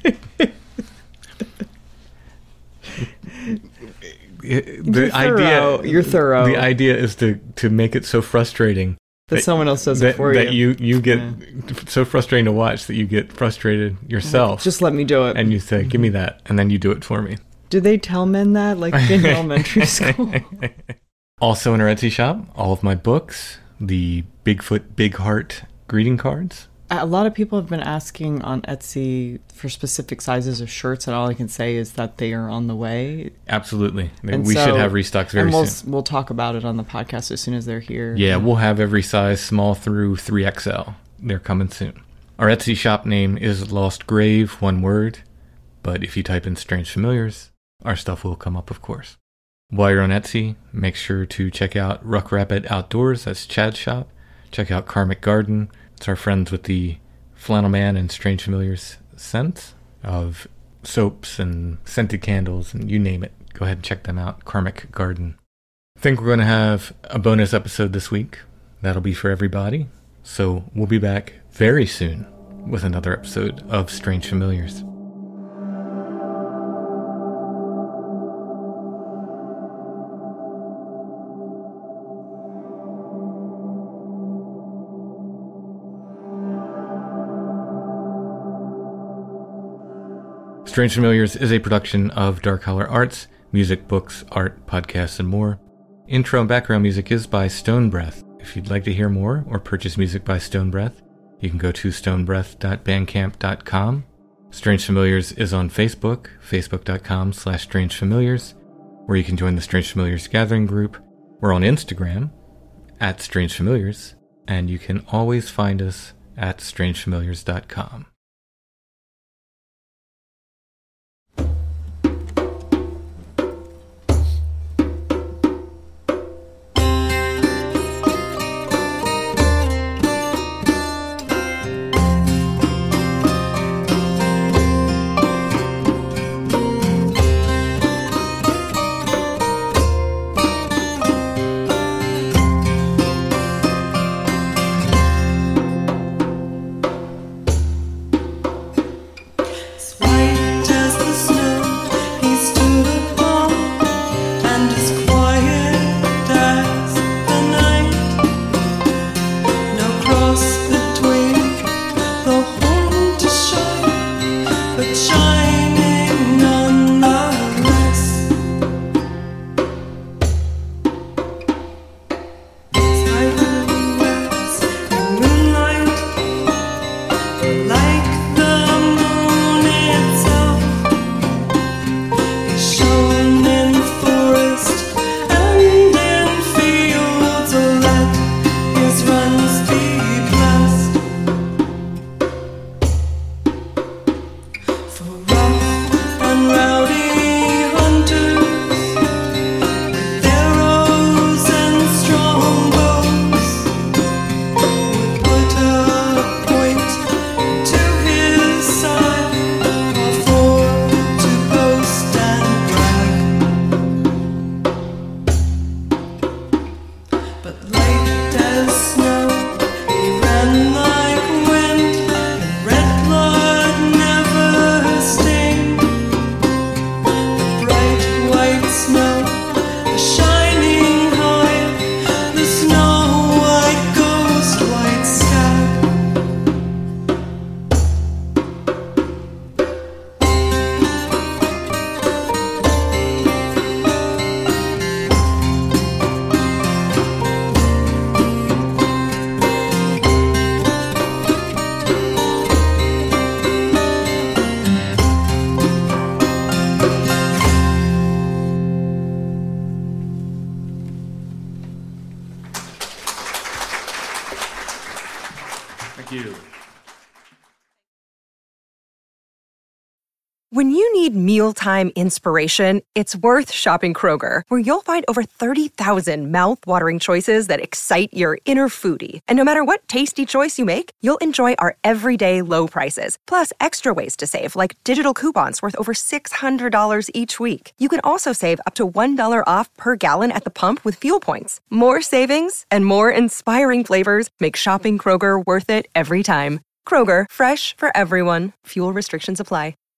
the You're thorough. idea, You're thorough. The idea is to, to make it so frustrating that, that someone else does that, it for that you. you. You get Yeah. so frustrating to watch that you get frustrated yourself. Just let me do it. And you say, give me that, and then you do it for me. Do they tell men that, like in elementary school? Also in our Etsy shop, all of my books, the Bigfoot Big Heart greeting cards. A lot of people have been asking on Etsy for specific sizes of shirts, and all I can say is that they are on the way. Absolutely. And we so- should have restocks very and we'll, soon. we'll talk about it on the podcast as soon as they're here. Yeah, we'll have every size, small through three X L. They're coming soon. Our Etsy shop name is Lost Grave, one word. But if you type in Strange Familiars, our stuff will come up, of course. While you're on Etsy, make sure to check out Ruck Rabbit Outdoors. That's Chad's shop. Check out Karmic Garden. It's our friends with the Flannel Man and Strange Familiars scent of soaps and scented candles and you name it. Go ahead and check them out. Karmic Garden. I think we're going to have a bonus episode this week. That'll be for everybody. So we'll be back very soon with another episode of Strange Familiars. Strange Familiars is a production of Dark Holler Arts, music, books, art, podcasts, and more. Intro and background music is by Stone Breath. If you'd like to hear more or purchase music by Stone Breath, you can go to stone breath dot bandcamp dot com. Strange Familiars is on Facebook, facebook dot com slash strange familiars, where you can join the Strange Familiars Gathering group. We're on Instagram, at Strange Familiars, and you can always find us at strange familiars dot com. Thank you. When you need mealtime inspiration, it's worth shopping Kroger, where you'll find over thirty thousand mouth-watering choices that excite your inner foodie. And no matter what tasty choice you make, you'll enjoy our everyday low prices, plus extra ways to save, like digital coupons worth over six hundred dollars each week. You can also save up to one dollar off per gallon at the pump with fuel points. More savings and more inspiring flavors make shopping Kroger worth it every time. Kroger, fresh for everyone. Fuel restrictions apply.